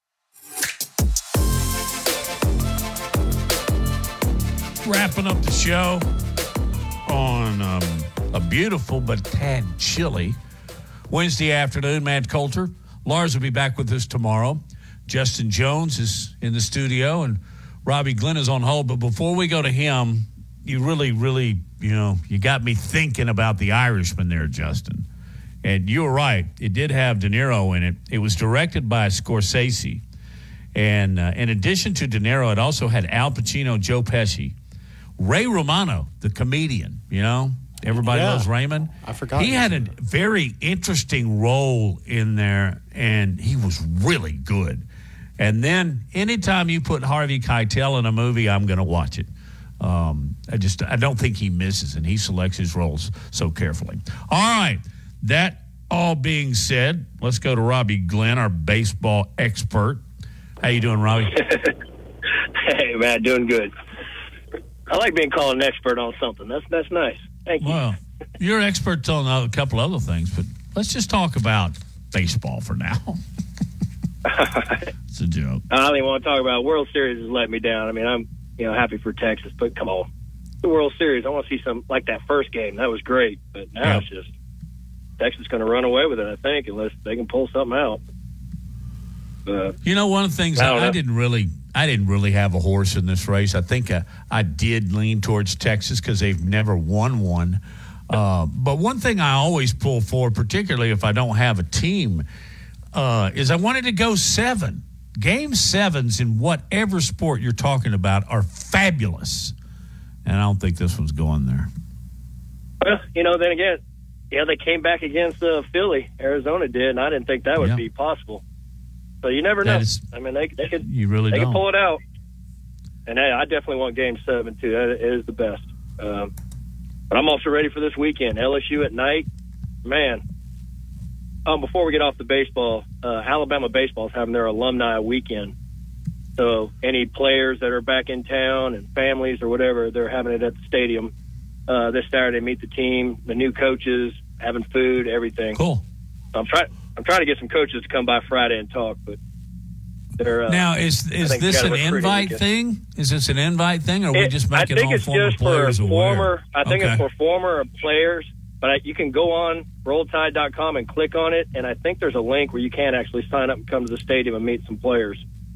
Wrapping up the show on a beautiful but tad chilly Wednesday afternoon. Matt Coulter. Lars will be back with us tomorrow. Justin Jones is in the studio, and Robbie Glenn is on hold. But before we go to him, you really, you got me thinking about The Irishman there, Justin. And you were right. It did have De Niro in it. It was directed by Scorsese. And in addition to De Niro, it also had Al Pacino, Joe Pesci, Ray Romano, the comedian, Everybody loves Raymond. I forgot. He had a very interesting role in there, and he was really good. And then anytime you put Harvey Keitel in a movie, I'm going to watch it. I don't think he misses, and he selects his roles so carefully. All right. That all being said, let's go to Robbie Glenn, our baseball expert. How you doing, Robbie? Hey, man, doing good. I like being called an expert on something. That's nice. Thank you. Well, you're expert on a couple other things, but let's just talk about baseball for now. It's a joke. I don't even want to talk about World Series has let me down. I mean, I'm happy for Texas, but come on. The World Series, I want to see some like that first game. That was great, but now it's just Texas going to run away with it, I think, unless they can pull something out. One of the things I didn't really have a horse in this race. I think I did lean towards Texas because they've never won one. But one thing I always pull for, particularly if I don't have a team, is I wanted to go 7. Game 7s in whatever sport you're talking about are fabulous. And I don't think this one's going there. Well, then again, they came back against Philly. Arizona did, and I didn't think that would be possible. So you never know. They could. You really they don't. could pull it out. And hey, I definitely want Game 7 too. That is the best. But I'm also ready for this weekend. LSU at night, man. Before we get off the baseball, Alabama baseball is having their alumni weekend. So any players that are back in town and families or whatever, they're having it at the stadium this Saturday. Meet the team, the new coaches, having food, everything. Cool. So I'm trying to get some coaches to come by Friday and talk, but they're now is this an invite thing? Is this an invite thing, or are we just making all former players aware? I think it's for former players. But you can go on RollTide.com and click on it, and I think there's a link where you can actually sign up and come to the stadium and meet some players.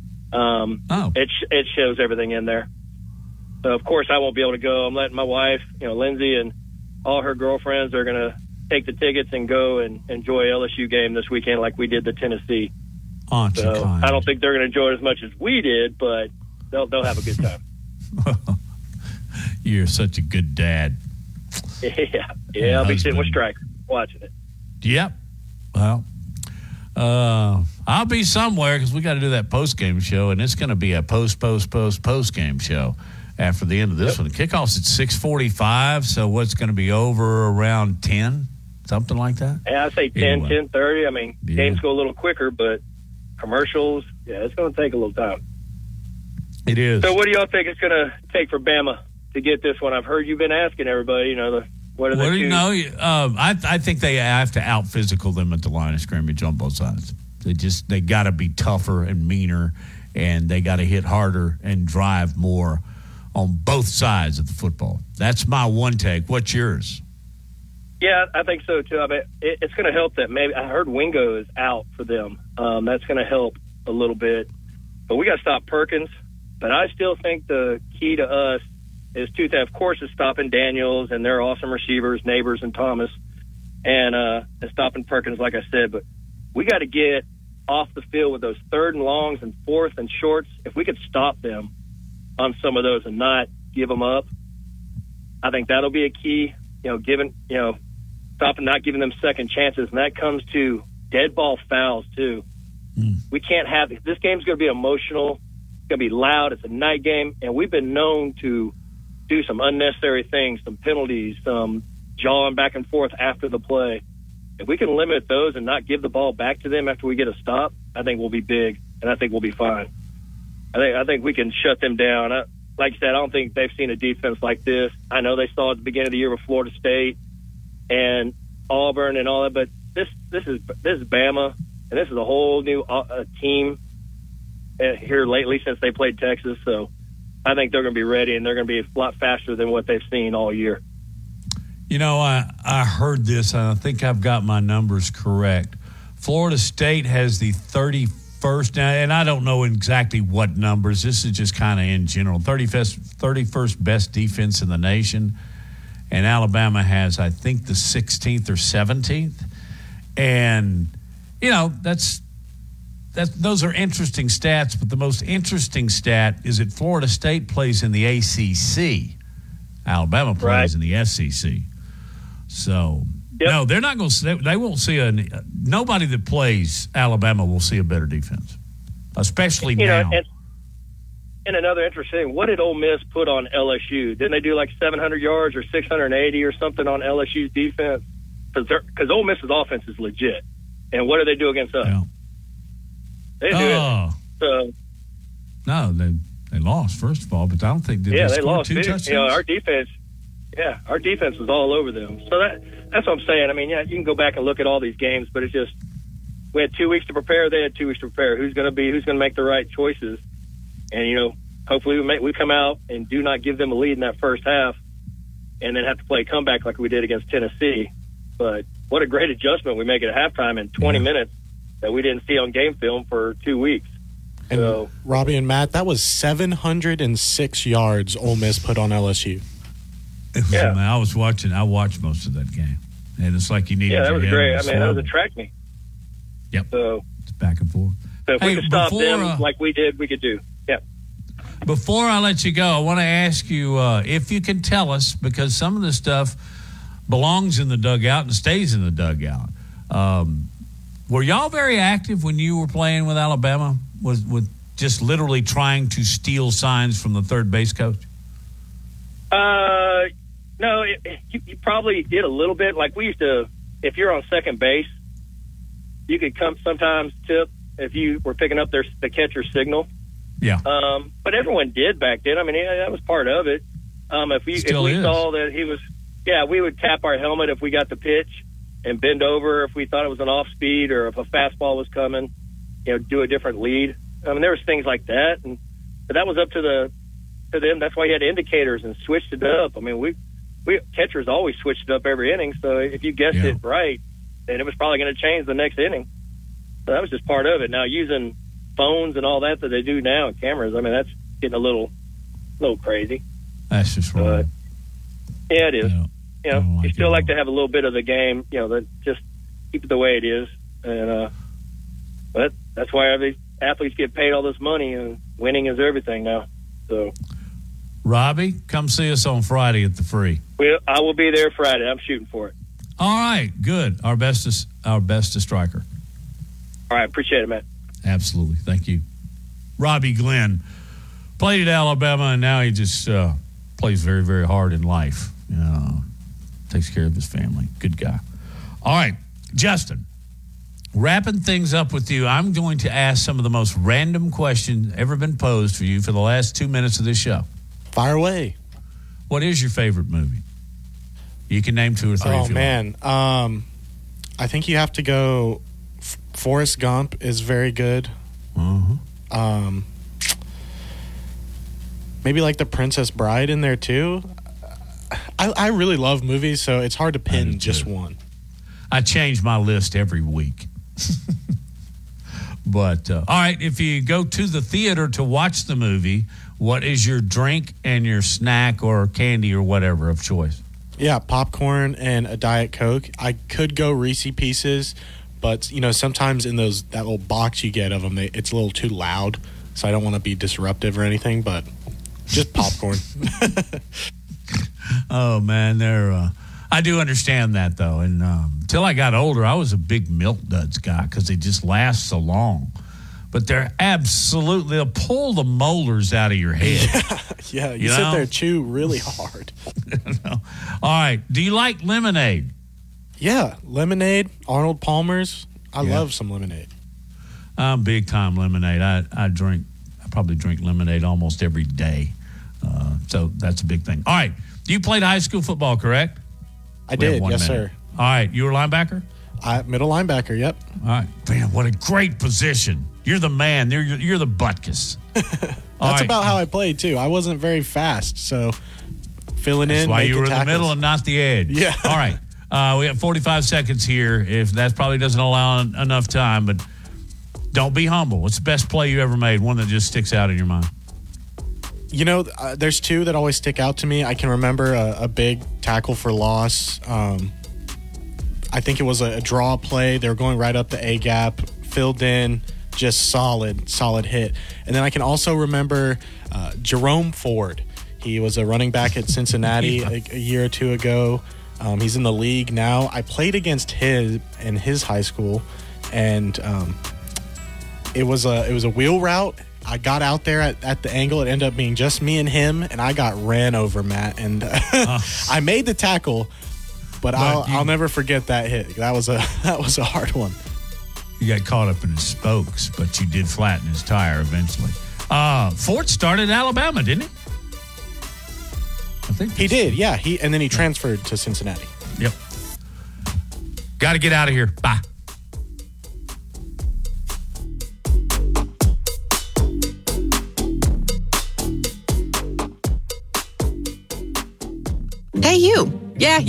It shows everything in there. So, of course, I won't be able to go. I'm letting my wife, Lindsay, and all her girlfriends are going to take the tickets and go and enjoy LSU game this weekend like we did the Tennessee. I don't think they're going to enjoy it as much as we did, but they'll have a good time. You're such a good dad. Yeah, I'll be sitting with Stryker watching it. Yep. Well, I'll be somewhere because we got to do that post-game show, and it's going to be a post-game show after the end of this one. The kickoff's at 6:45, so what's going to be over around 10, something like that? Yeah, I'd say 10, 10:30. I mean, games go a little quicker, but commercials, it's going to take a little time. It is. So what do y'all think it's going to take for Bama to get this one? I've heard you've been asking everybody, what are they choosing? I think they have to out-physical them at the line of scrimmage on both sides. They got to be tougher and meaner, and they got to hit harder and drive more on both sides of the football. That's my one take. What's yours? Yeah, I think so, too. I mean, it's going to help that maybe – I heard Wingo is out for them. That's going to help a little bit. But we got to stop Perkins. But I still think the key to us is of course, is stopping Daniels and their awesome receivers, Neighbors and Thomas, and stopping Perkins, like I said. But we got to get off the field with those 3rd and longs and 4th and shorts. If we could stop them on some of those and not give them up, I think that'll be a key. Stopping, not giving them second chances, and that comes to dead ball fouls too. We can't have this game's going to be emotional. It's going to be loud. It's a night game, and we've been known to do some unnecessary things, some penalties, some jawing back and forth after the play. If we can limit those and not give the ball back to them after we get a stop, I think we'll be big, and I think we'll be fine. I think we can shut them down. Like I said, I don't think they've seen a defense like this. I know they saw it at the beginning of the year with Florida State and Auburn and all that, but this is Bama, and this is a whole new team here lately since they played Texas. So I think they're going to be ready, and they're going to be a lot faster than what they've seen all year. I heard this, and I think I've got my numbers correct. Florida State has the 31st, and I don't know exactly what numbers. This is just kind of in general. 31st best defense in the nation, and Alabama has, I think, the 16th or 17th. And, those are interesting stats, but the most interesting stat is that Florida State plays in the ACC. Alabama plays in the SEC. So, no, they're not going to. They won't see nobody that plays Alabama will see a better defense, especially now. And another interesting, what did Ole Miss put on LSU? Didn't they do like 700 yards or 680 or something on LSU's defense? Because Ole Miss's offense is legit. And what do they do against us? Yeah. They do it. So, no, they lost, first of all, but I don't think they score lost 2 touchdowns. Our defense was all over them. So that's what I'm saying. I mean, you can go back and look at all these games, but it's just we had 2 weeks to prepare. They had 2 weeks to prepare. Who's going to make the right choices? And hopefully we come out and do not give them a lead in that first half, and then have to play a comeback like we did against Tennessee. But what a great adjustment we make at halftime in 20 minutes that we didn't see on game film for 2 weeks. And so, Robbie and Matt, that was 706 yards Ole Miss put on LSU. I watched most of that game, and it's like you needed. Yeah, that was great. I mean, that was a track meet. Yep. So back and forth. So if we could stop before, them like we did, we could do. Yeah. Before I let you go, I want to ask you if you can tell us, because some of the stuff belongs in the dugout and stays in the dugout. Were y'all very active when you were playing with Alabama? With just literally trying to steal signs from the third base coach? No, you probably did a little bit. Like we used to, if you're on second base, you could come sometimes tip if you were picking up the catcher's signal. Yeah. But everyone did back then. I mean, that was part of it. If we saw that he was, we would tap our helmet if we got the pitch and bend over if we thought it was an off speed or if a fastball was coming, do a different lead. I mean, there was things like that, but that was up to them. That's why you had indicators and switched it up. I mean, we catchers always switched it up every inning. So if you guessed it right, then it was probably going to change the next inning. So that was just part of it. Now using phones and all that they do now and cameras, I mean, that's getting a little crazy. That's just wrong. Yeah, it is. You still like to have a little bit of the game, that just keep it the way it is. And but that's why these athletes get paid all this money, and winning is everything now. So, Robbie, come see us on Friday at the Free. I will be there Friday. I'm shooting for it. All right, good. Our best to striker. All right, appreciate it, man. Absolutely, thank you. Robbie Glenn played at Alabama, and now he just plays very, very hard in life. Takes care of his family. Good guy. All right, Justin, wrapping things up with you, I'm going to ask some of the most random questions ever been posed for you for the last 2 minutes of this show. Fire away. What is your favorite movie? You can name 2 or 3 if you man. want. I think you have to go Forrest Gump is very good. Uh-huh. Maybe like The Princess Bride in there too. I really love movies, so it's hard to pin just one. I change my list every week. But, all right, if you go to the theater to watch the movie, what is your drink and your snack or candy or whatever of choice? Yeah, popcorn and a Diet Coke. I could go Reese Pieces, but, sometimes in that little box you get of them, it's a little too loud, so I don't want to be disruptive or anything, but just popcorn. Oh, man, I do understand that, though. And until I got older, I was a big Milk Duds guy because they just last so long. But they'll pull the molars out of your head. Yeah, you sit there and chew really hard. All right. Do you like lemonade? Yeah, lemonade, Arnold Palmer's. I love some lemonade. I'm big time lemonade. I probably drink lemonade almost every day. So that's a big thing. All right. You played high school football, correct? I did, yes, sir. All right. You were a linebacker? Middle linebacker, yep. All right. Man, what a great position. You're the man. You're the butkus. That's about how I played, too. I wasn't very fast, so filling in. That's why you were tackles. in the middle and not the edge. Yeah. All right. We have 45 seconds here. If that probably doesn't allow enough time, but don't be humble. What's the best play you ever made? One that just sticks out in your mind. There's 2 that always stick out to me. I can remember a big tackle for loss. I think it was a draw play. They were going right up the A-gap, filled in, just solid hit. And then I can also remember Jerome Ford. He was a running back at Cincinnati a year or 2 ago. He's in the league now. I played against him in his high school, and it was a wheel route. I got out there at the angle. It ended up being just me and him, and I got ran over, Matt. And I made the tackle, but I'll never forget that hit. That was a hard one. You got caught up in his spokes, but you did flatten his tire eventually. Ford started at Alabama, didn't he? I think he did. Yeah, and then he transferred to Cincinnati. Yep. Got to get out of here. Bye. Hey, you. Yeah,